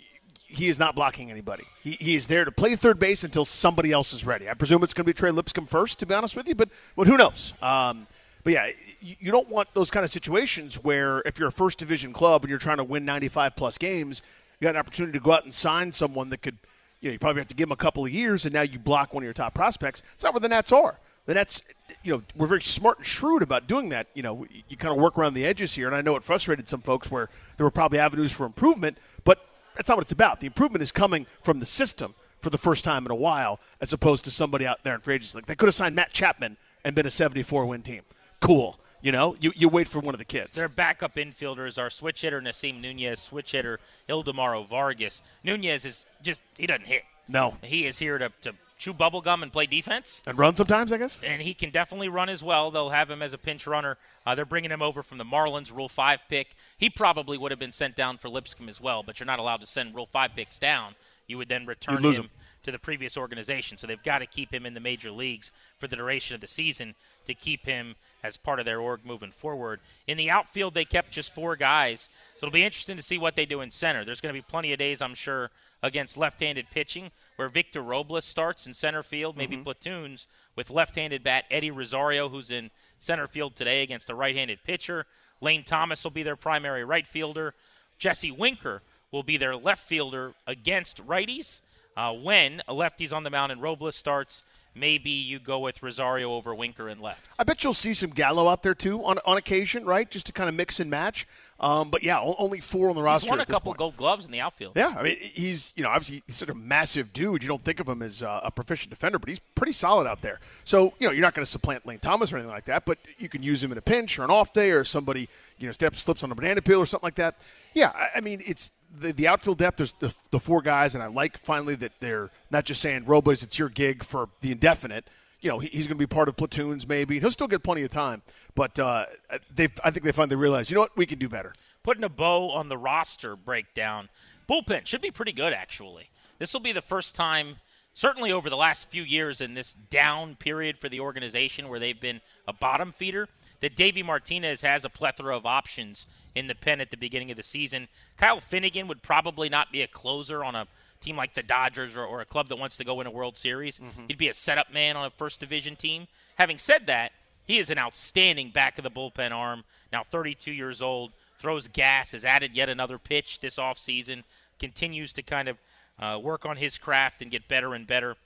he is not blocking anybody. He, he is there to play third base until somebody else is ready. I presume it's going to be Trey Lipscomb first, to be honest with you, but, but who knows? Um, But, yeah, you don't want those kind of situations where if you're a first division club and you're trying to win ninety-five plus games, you got an opportunity to go out and sign someone that could, you know, you probably have to give them a couple of years, and now you block one of your top prospects. It's not where the Nats are. The Nats, you know, we're very smart and shrewd about doing that. You know, you kind of work around the edges here, and I know it frustrated some folks where there were probably avenues for improvement, but that's not what it's about. The improvement is coming from the system for the first time in a while, as opposed to somebody out there in free agency. Like, they could have signed Matt Chapman and been a seventy-four win team. Cool. You know, you, you wait for one of the kids. Their backup infielders are switch hitter Nasim Nunez, switch hitter Ildemaro Vargas. Nunez is just, he doesn't hit. No. He is here to, to chew bubble gum and play defense. And run sometimes, I guess. And he can definitely run as well. They'll have him as a pinch runner. Uh, they're bringing him over from the Marlins, Rule five pick. He probably would have been sent down for Lipscomb as well, but you're not allowed to send Rule five picks down. You would then return him, him to the previous organization. So they've got to keep him in the major leagues for the duration of the season to keep him as part of their org moving forward. In the outfield, they kept just four guys. So it'll be interesting to see what they do in center. There's going to be plenty of days, I'm sure, against left-handed pitching where Victor Robles starts in center field, maybe mm-hmm. platoons with left-handed bat Eddie Rosario, who's in center field today against a right-handed pitcher. Lane Thomas will be their primary right fielder. Jesse Winker will be their left fielder against righties. Uh, when a lefty's on the mound and Robles starts, maybe you go with Rosario over Winker and left. I bet you'll see some Gallo out there, too, on on occasion, right, just to kind of mix and match. Um, but, yeah, only four on the roster. He's won a at this couple point. Gold Gloves in the outfield. Yeah, I mean, he's, you know, obviously he's such a massive dude. You don't think of him as uh, a proficient defender, but he's pretty solid out there. So, you know, you're not going to supplant Lane Thomas or anything like that, but you can use him in a pinch or an off day or somebody, you know, steps, slips on a banana peel or something like that. Yeah, I, I mean, it's the, the outfield depth, there's the, the four guys, and I like finally that they're not just saying, Robles, it's your gig for the indefinite. You know, he, he's going to be part of platoons maybe. He'll still get plenty of time. But uh, they, I think they finally realize, you know what, we can do better. Putting a bow on the roster breakdown. Bullpen should be pretty good, actually. This will be the first time, certainly over the last few years in this down period for the organization where they've been a bottom feeder, that Davey Martinez has a plethora of options in the pen at the beginning of the season. Kyle Finnegan would probably not be a closer on a team like the Dodgers or, or a club that wants to go win a World Series. Mm-hmm. He'd be a setup man on a first division team. Having said that, he is an outstanding back of the bullpen arm, now thirty-two years old, throws gas, has added yet another pitch this offseason, continues to kind of uh, work on his craft and get better and better.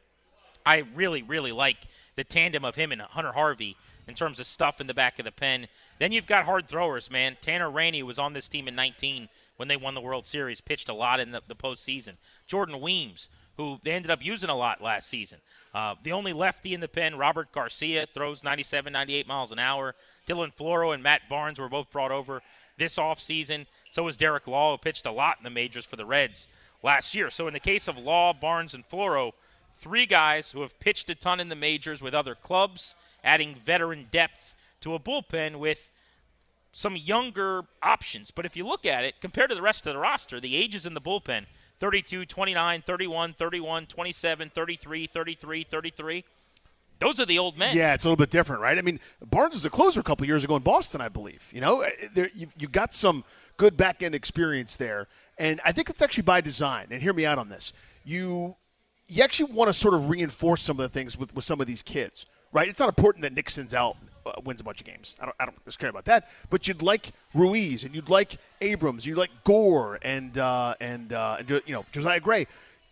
I really, really like the tandem of him and Hunter Harvey in terms of stuff in the back of the pen. Then you've got hard throwers, man. Tanner Rainey was on this team in nineteen when they won the World Series, pitched a lot in the, the postseason. Jordan Weems, who they ended up using a lot last season. Uh, the only lefty in the pen, Robert Garcia, throws ninety-seven, ninety-eight miles an hour. Dylan Floro and Matt Barnes were both brought over this offseason. So was Derek Law, who pitched a lot in the majors for the Reds last year. So in the case of Law, Barnes, and Floro, three guys who have pitched a ton in the majors with other clubs, adding veteran depth to a bullpen with some younger options. But if you look at it, compared to the rest of the roster, the ages in the bullpen, thirty-two, twenty-nine, thirty-one, thirty-one, twenty-seven, thirty-three, thirty-three, thirty-three. Those are the old men. Yeah, it's a little bit different, right? I mean, Barnes was a closer a couple years ago in Boston, I believe. You know, there, you've, you've got some good back-end experience there, and I think it's actually by design. And hear me out on this. You you actually want to sort of reinforce some of the things with, with some of these kids, right? It's not important that Nick Senzel uh, wins a bunch of games. I don't, I don't just care about that. But you'd like Ruiz, and you'd like Abrams, you'd like Gore, and uh, and, uh, and you know Josiah Gray.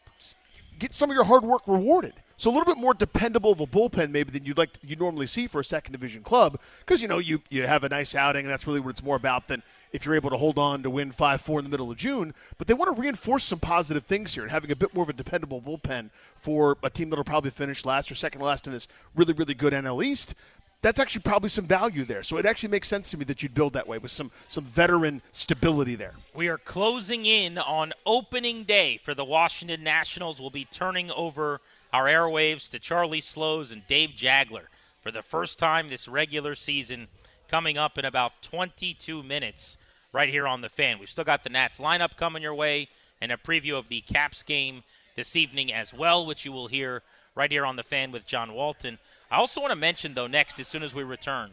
Get some of your hard work rewarded. So a little bit more dependable of a bullpen maybe than you'd like to, you normally see for a second division club, because you know you you have a nice outing, and that's really what it's more about than if you're able to hold on to win five four in the middle of June. But they want to reinforce some positive things here and having a bit more of a dependable bullpen for a team that'll probably finish last or second to last in this really, really good N L East. That's actually probably some value there. So it actually makes sense to me that you'd build that way with some some veteran stability there. We are closing in on opening day for the Washington Nationals. We'll be turning over our airwaves to Charlie Slows and Dave Jagler for the first time this regular season, coming up in about twenty-two minutes right here on The Fan. We've still got the Nats lineup coming your way and a preview of the Caps game this evening as well, which you will hear right here on The Fan with John Walton. I also want to mention, though, next, as soon as we return,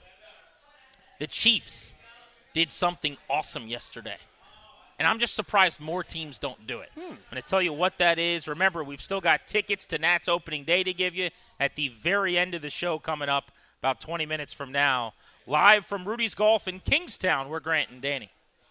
the Chiefs did something awesome yesterday. And I'm just surprised more teams don't do it. Hmm. I'm going to tell you what that is. Remember, we've still got tickets to Nats opening day to give you at the very end of the show coming up about twenty minutes from now. Live from Rudy's Golf in Kingstown, we're Grant and Danny.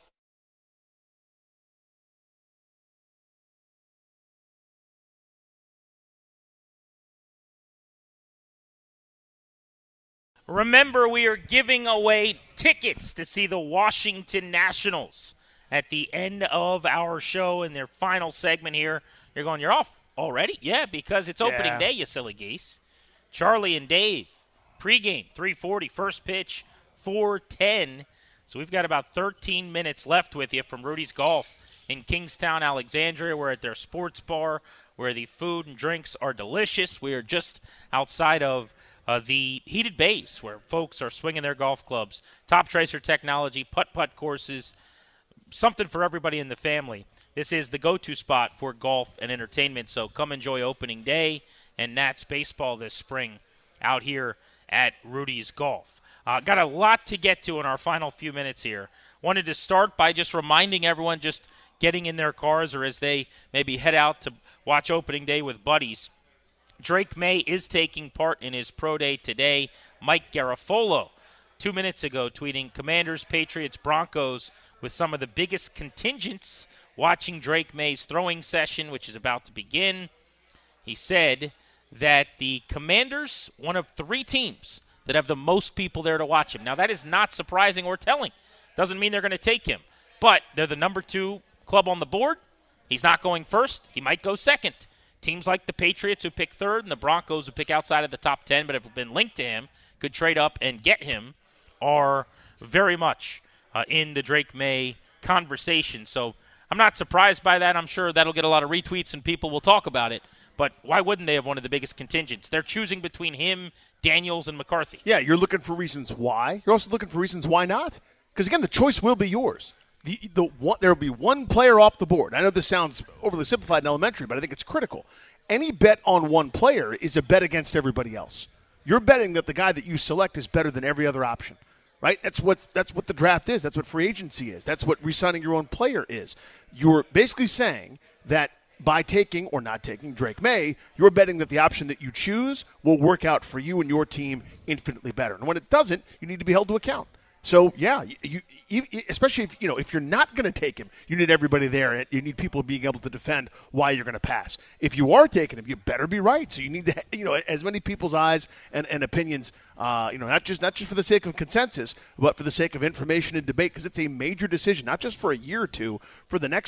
Remember, we are giving away tickets to see the Washington Nationals at the end of our show in their final segment here. You're going, you're off already? Yeah, because it's opening Yeah. day, you silly geese. Charlie and Dave, pregame, three forty, first pitch, four ten. So we've got about thirteen minutes left with you from Rudy's Golf in Kingstown, Alexandria. We're at their sports bar where the food and drinks are delicious. We are just outside of Uh, the heated bays where folks are swinging their golf clubs. Top Tracer technology, putt-putt courses, something for everybody in the family. This is the go-to spot for golf and entertainment, so come enjoy opening day and Nats baseball this spring out here at Rudy's Golf. Uh, got a lot to get to in our final few minutes here. Wanted to start by just reminding everyone, just getting in their cars or as they maybe head out to watch opening day with buddies, Drake May is taking part in his pro day today. Mike Garafolo, two minutes ago, tweeting, Commanders, Patriots, Broncos, with some of the biggest contingents watching Drake May's throwing session, which is about to begin. He said that the Commanders, one of three teams that have the most people there to watch him. Now, that is not surprising or telling. Doesn't mean they're going to take him. But they're the number two club on the board. He's not going first. He might go second. Teams like the Patriots, who pick third, and the Broncos, who pick outside of the top ten but have been linked to him, could trade up and get him, are very much uh, in the Drake May conversation. So I'm not surprised by that. I'm sure that'll get a lot of retweets and people will talk about it. But why wouldn't they have one of the biggest contingents? They're choosing between him, Daniels, and McCarthy. Yeah, you're looking for reasons why. You're also looking for reasons why not. Because, again, the choice will be yours. The, the one, there will be one player off the board. I know this sounds overly simplified and elementary, but I think it's critical. Any bet on one player is a bet against everybody else. You're betting that the guy that you select is better than every other option, right? That's what that's what the draft is. That's what free agency is. That's what re-signing your own player is. You're basically saying that by taking or not taking Drake May, you're betting that the option that you choose will work out for you and your team infinitely better. And when it doesn't, you need to be held to account. So, yeah, you, you, especially if, you know, if you're not going to take him, you need everybody there. You need people being able to defend why you're going to pass. If you are taking him, you better be right. So you need to, you know, as many people's eyes and, and opinions, uh, you know, not just not just for the sake of consensus, but for the sake of information and debate, because it's a major decision, not just for a year or two, for the next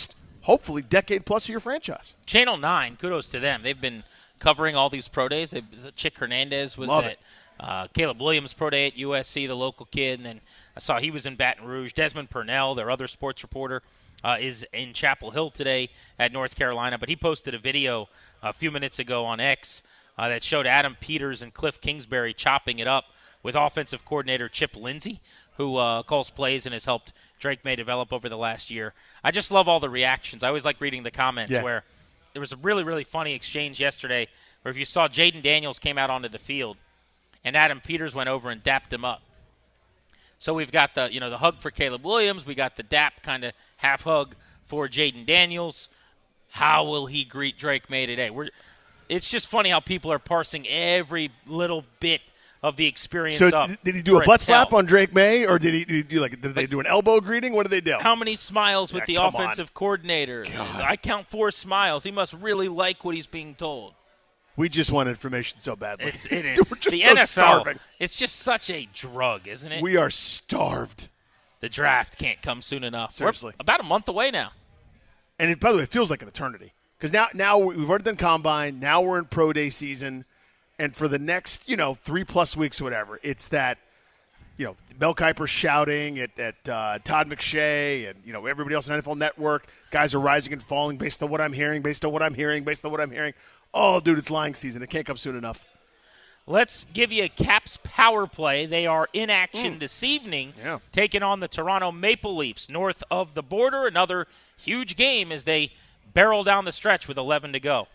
hopefully, decade plus of your franchise. Channel nine, kudos to them. They've been covering all these pro days. They, Chick Hernandez was Love at it. uh, Caleb Williams pro day at U S C, the local kid, and then I saw he was in Baton Rouge. Desmond Purnell, their other sports reporter, uh, is in Chapel Hill today at North Carolina, but he posted a video a few minutes ago on X uh, that showed Adam Peters and Cliff Kingsbury chopping it up with offensive coordinator Chip Lindsey, who uh, calls plays and has helped Drake May develop over the last year. I just love all the reactions. I always like reading the comments Yeah. where there was a really, really funny exchange yesterday where if you saw Jaden Daniels came out onto the field and Adam Peters went over and dapped him up. So we've got the, you know, the hug for Caleb Williams. We got the dap kind of half hug for Jaden Daniels. How will he greet Drake May today? We're, it's just funny how people are parsing every little bit of the experience So up. did he do a for butt itself. slap on Drake May, or did he, did he do like did they do an elbow greeting? What did they do? How many smiles with Yeah, the come on. offensive coordinator? I count four smiles. He must really like what he's being told. We just want information so badly. It's, it is. We're just the so N F L, starving. it's just such a drug, isn't it? We are starved. The draft can't come soon enough. Seriously. We're about a month away now. And it, by the way, it feels like an eternity because now, now we've already done combine. Now we're in pro day season, and for the next, you know, three plus weeks, or whatever, it's that, you know, Mel Kiper shouting at, at uh, Todd McShay and you know everybody else on N F L Network. Guys are rising and falling based on what I'm hearing, based on what I'm hearing, based on what I'm hearing. Oh, dude, it's lying season. It can't come soon enough. Let's give you a Caps power play. They are in action Mm. this evening, Yeah. taking on the Toronto Maple Leafs north of the border. Another huge game as they barrel down the stretch with eleven to go.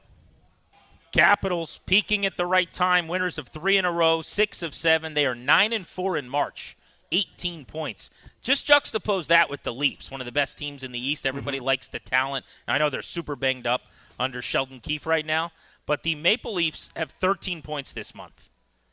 Capitals peaking at the right time, winners of three in a row, six of seven. They are nine and four in March, eighteen points. Just juxtapose that with the Leafs, one of the best teams in the East. Everybody Mm-hmm. likes the talent. I know they're super banged up under Sheldon Keefe right now, but the Maple Leafs have thirteen points this month,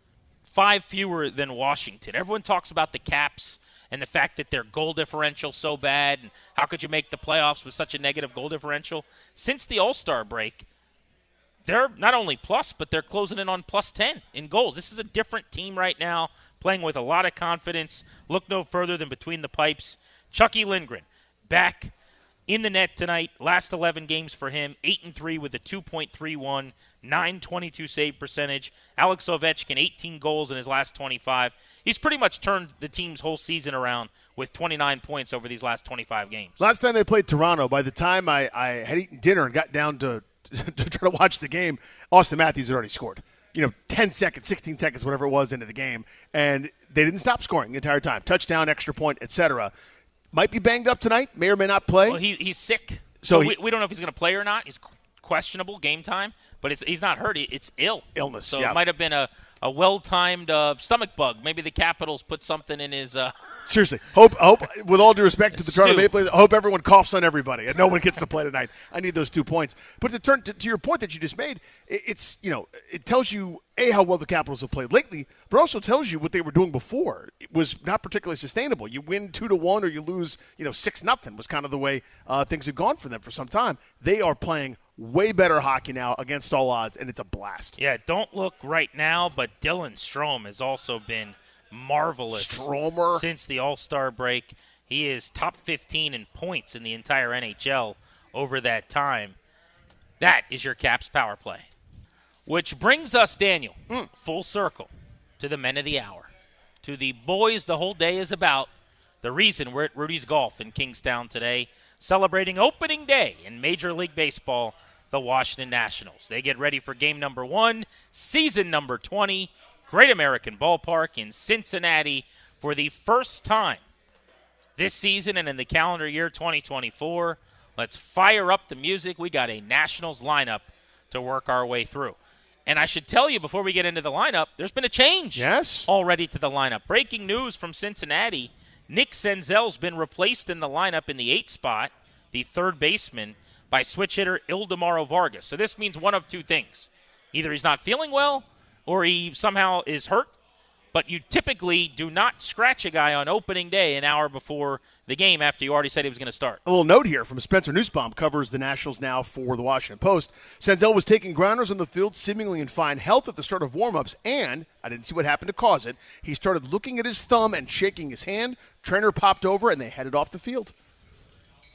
five fewer than Washington. Everyone talks about the Caps and the fact that their goal differential so bad, and how could you make the playoffs with such a negative goal differential? Since the All-Star break, they're not only plus, but they're closing in on plus ten in goals. This is a different team right now, playing with a lot of confidence. Look no further than between the pipes. Chucky Lindgren back in the net tonight. Last eleven games for him, eight and three with a two point three one, nine twenty-two save percentage. Alex Ovechkin, eighteen goals in his last twenty-five. He's pretty much turned the team's whole season around with twenty-nine points over these last twenty-five games. Last time they played Toronto, by the time I, I had eaten dinner and got down to to try to watch the game, Austin Matthews had already scored. You know, ten seconds, sixteen seconds, whatever it was into the game, and they didn't stop scoring the entire time. Touchdown, extra point, et cetera. Might be banged up tonight. May or may not play. Well, he, he's sick, So so, he- we, we don't know if he's going to play or not. He's questionable game time, but it's, he's not hurt. He, it's ill. Illness, So yeah. it might have been a, a well-timed uh, stomach bug. Maybe the Capitals put something in his uh, Seriously, hope, hope. With all due respect to the Toronto Stu. Maple Leafs, I hope everyone coughs on everybody and no one gets to play tonight. I need those two points. But to turn to, to your point that you just made, it, it's you know it tells you a how well the Capitals have played lately, but also tells you what they were doing before. It was not particularly sustainable. You win two to one or you lose you know six nothing was kind of the way uh, things had gone for them for some time. They are playing way better hockey now against all odds, and it's a blast. Yeah, don't look right now, but Dylan Strome has also been marvelous Stromer. since the All-Star break. He is top fifteen in points in the entire N H L over that time. That is your Caps power play. Which brings us, Daniel, Mm. full circle to the men of the hour, to the boys the whole day is about. The reason we're at Rudy's Golf in Kingstown today, celebrating opening day in Major League Baseball, the Washington Nationals. They get ready for game number one, season number twenty, Great American Ballpark in Cincinnati for the first time this season and in the calendar year twenty twenty-four. Let's fire up the music. We got a Nationals lineup to work our way through. And I should tell you before we get into the lineup, there's been a change Yes. already to the lineup. Breaking news from Cincinnati, Nick Senzel's been replaced in the lineup in the eighth spot, the third baseman, by switch hitter Ildemaro Vargas. So this means one of two things. Either he's not feeling well or he somehow is hurt, but you typically do not scratch a guy on opening day an hour before the game after you already said he was going to start. A little note here from Spencer Nussbaum, covers the Nationals now for the Washington Post. Senzel was taking grounders on the field, seemingly in fine health at the start of warm-ups, and I didn't see what happened to cause it. He started looking at his thumb and shaking his hand. Trainer popped over, and they headed off the field.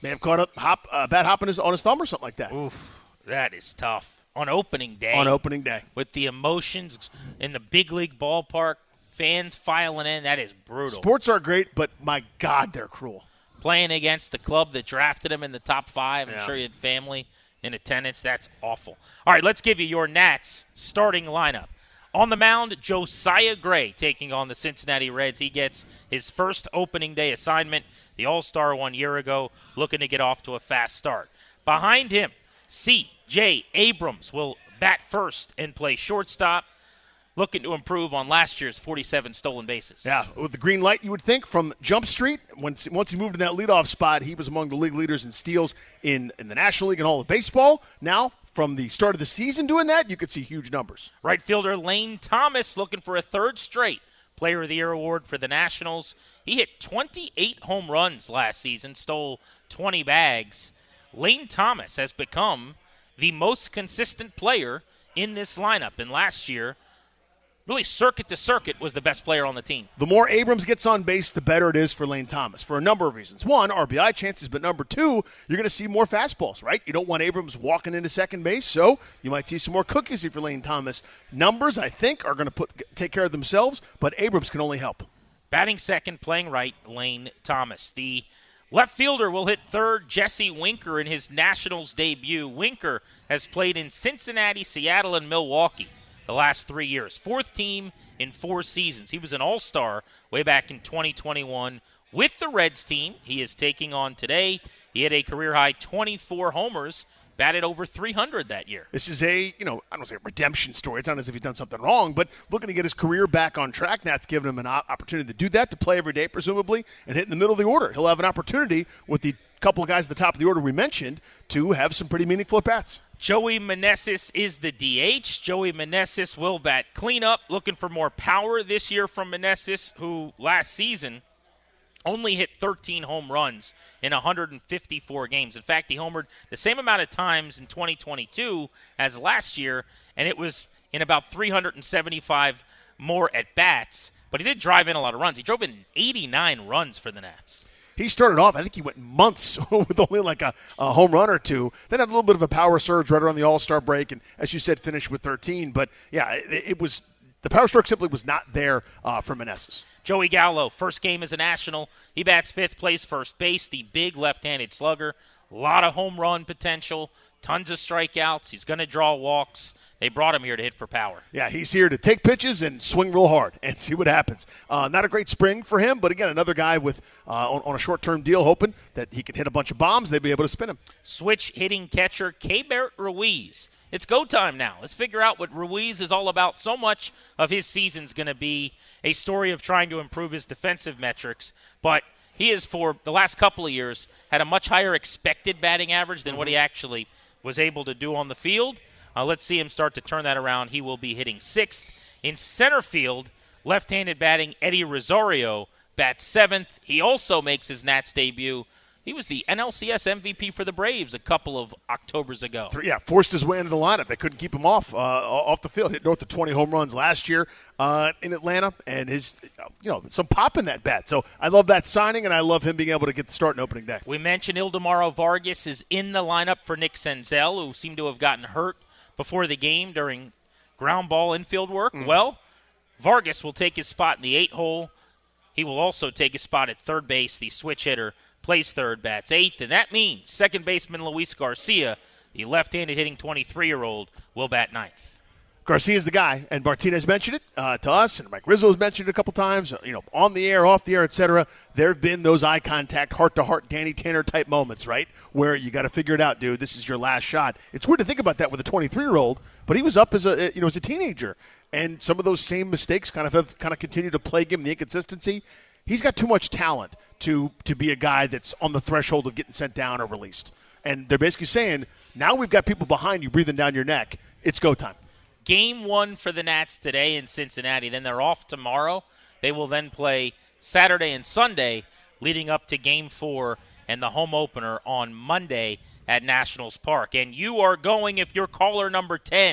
May have caught a hop, uh, bad hop on his, on his thumb or something like that. Oof, that is tough. On opening day. On opening day. With the emotions in the big league ballpark, fans filing in, that is brutal. Sports are great, but my God, they're cruel. Playing against the club that drafted him in the top five. I'm yeah. sure he had family in attendance. That's awful. All right, let's give you your Nats starting lineup. On the mound, Josiah Gray taking on the Cincinnati Reds. He gets his first opening day assignment. The All-Star one year ago, looking to get off to a fast start. Behind him, C J Abrams will bat first and play shortstop, looking to improve on last year's forty-seven stolen bases. Yeah, with the green light, you would think, from Jump Street. Once, once he moved in that leadoff spot, he was among the league leaders in steals in, in the National League and all of baseball. Now, from the start of the season doing that, you could see huge numbers. Right fielder Lane Thomas looking for a third straight Player of the Year award for the Nationals. He hit twenty-eight home runs last season, stole twenty bags. Lane Thomas has become the most consistent player in this lineup. And last year, really circuit to circuit, was the best player on the team. The more Abrams gets on base, the better it is for Lane Thomas for a number of reasons. One, R B I chances, but number two, you're going to see more fastballs, right? You don't want Abrams walking into second base, so you might see some more cookies for Lane Thomas. Numbers, I think, are going to put take care of themselves, but Abrams can only help. Batting second, playing right, Lane Thomas. The left fielder will hit third, Jesse Winker, in his Nationals debut. Winker has played in Cincinnati, Seattle, and Milwaukee the last three years. Fourth team in four seasons. He was an all-star way back in twenty twenty-one with the Reds team he is taking on today. He had a career-high twenty-four homers, batted over three hundred that year. This is a, you know, I don't say a redemption story. It's not as if he's done something wrong, but looking to get his career back on track. That's given him an opportunity to do that, to play every day, presumably, and hit in the middle of the order. He'll have an opportunity with the couple of guys at the top of the order we mentioned to have some pretty meaningful at-bats. Joey Meneses is the D H. Joey Meneses will bat cleanup, looking for more power this year from Meneses, who last season only hit thirteen home runs in one hundred fifty-four games. In fact, he homered the same amount of times in twenty twenty-two as last year, and it was in about three hundred seventy-five more at-bats. But he did drive in a lot of runs. He drove in eighty-nine runs for the Nats. He started off, I think he went months with only like a, a home run or two. Then had a little bit of a power surge right around the All-Star break, and as you said, finished with thirteen. But, yeah, it, it was the power stroke simply was not there uh, for Meneses. Joey Gallo, first game as a National. He bats fifth, plays first base, the big left-handed slugger. A lot of home run potential, tons of strikeouts. He's going to draw walks. They brought him here to hit for power. Yeah, he's here to take pitches and swing real hard and see what happens. Uh, not a great spring for him, but again, another guy with uh, on, on a short-term deal, hoping that he can hit a bunch of bombs. They'd be able to spin him. Switch hitting catcher Keibert Ruiz. It's go time now. Let's figure out what Ruiz is all about. So much of his season's going to be a story of trying to improve his defensive metrics, but he has, for the last couple of years, had a much higher expected batting average than mm-hmm. what he actually was able to do on the field. Uh, let's see him start to turn that around. He will be hitting sixth. In center field, left-handed batting Eddie Rosario bats seventh. He also makes his Nats debut. He was the N L C S M V P for the Braves a couple of Octobers ago. Yeah, forced his way into the lineup. They couldn't keep him off uh, off the field. Hit north of twenty home runs last year uh, in Atlanta, and his, you know, some pop in that bat. So I love that signing, and I love him being able to get the start in opening day. We mentioned Ildemaro Vargas is in the lineup for Nick Senzel, who seemed to have gotten hurt before the game during ground ball infield work. Mm. Well, Vargas will take his spot in the eight hole. He will also take his spot at third base. The switch hitter plays third, bats eighth, and that means second baseman Luis Garcia, the left-handed hitting twenty-three-year-old, will bat ninth. Garcia's the guy, and Martinez mentioned it uh, to us, and Mike Rizzo has mentioned it a couple times, you know, on the air, off the air, et cetera. There have been those eye contact, heart-to-heart, Danny Tanner-type moments, right, where you got to figure it out, dude. This is your last shot. It's weird to think about that with a twenty-three-year-old, but he was up as a, you know, as a teenager, and some of those same mistakes kind of have kind of continued to plague him, the inconsistency. He's got too much talent to to be a guy that's on the threshold of getting sent down or released. And they're basically saying, now we've got people behind you breathing down your neck. It's go time. Game one for the Nats today in Cincinnati. Then they're off tomorrow. They will then play Saturday and Sunday leading up to game four and the home opener on Monday at Nationals Park. And you are going, if you're caller number ten,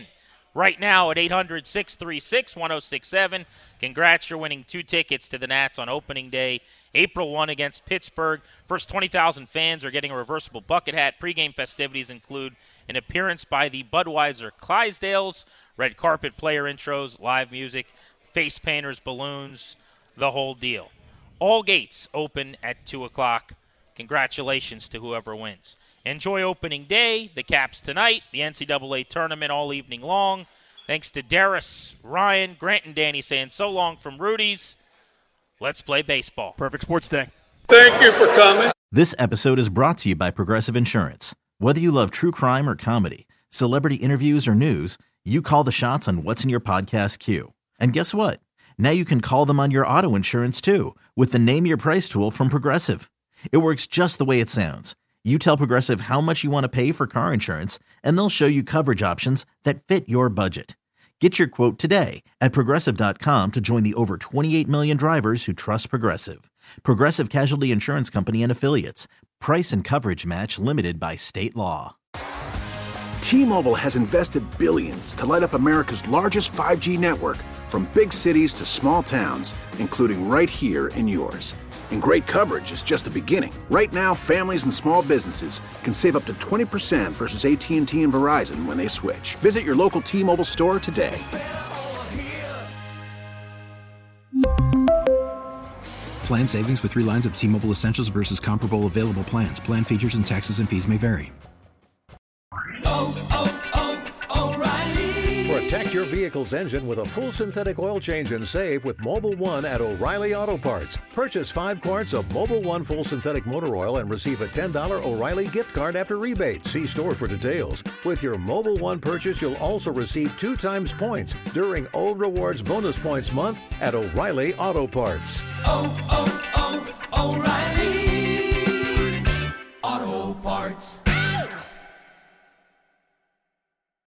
right now at eight hundred, six three six, one oh six seven. Congrats, you're winning two tickets to the Nats on opening day, April first against Pittsburgh. First twenty thousand fans are getting a reversible bucket hat. Pre-game festivities include an appearance by the Budweiser Clydesdales, red carpet player intros, live music, face painters, balloons, the whole deal. All gates open at two o'clock. Congratulations to whoever wins. Enjoy opening day, the Caps tonight, the N C double A tournament all evening long. Thanks to Darius, Ryan, Grant, and Danny saying so long from Rudy's. Let's play baseball. Perfect sports day. Thank you for coming. This episode is brought to you by Progressive Insurance. Whether you love true crime or comedy, celebrity interviews or news, you call the shots on what's in your podcast queue. And guess what? Now you can call them on your auto insurance too with the Name Your Price tool from Progressive. It works just the way it sounds. You tell Progressive how much you want to pay for car insurance, and they'll show you coverage options that fit your budget. Get your quote today at Progressive dot com to join the over twenty-eight million drivers who trust Progressive. Progressive Casualty Insurance Company and Affiliates. Price and coverage match limited by state law. T-Mobile has invested billions to light up America's largest five G network, from big cities to small towns, including right here in yours. And great coverage is just the beginning. Right now, families and small businesses can save up to twenty percent versus A T and T and Verizon when they switch. Visit your local T-Mobile store today. Plan savings with three lines of T-Mobile Essentials versus comparable available plans. Plan features and taxes and fees may vary. Protect your vehicle's engine with a full synthetic oil change and save with Mobil one at O'Reilly Auto Parts. Purchase five quarts of Mobil one full synthetic motor oil and receive a ten dollars O'Reilly gift card after rebate. See store for details. With your Mobil one purchase, you'll also receive two times points during O Rewards Bonus Points Month at O'Reilly Auto Parts. Oh, oh, oh, O'Reilly Auto Parts.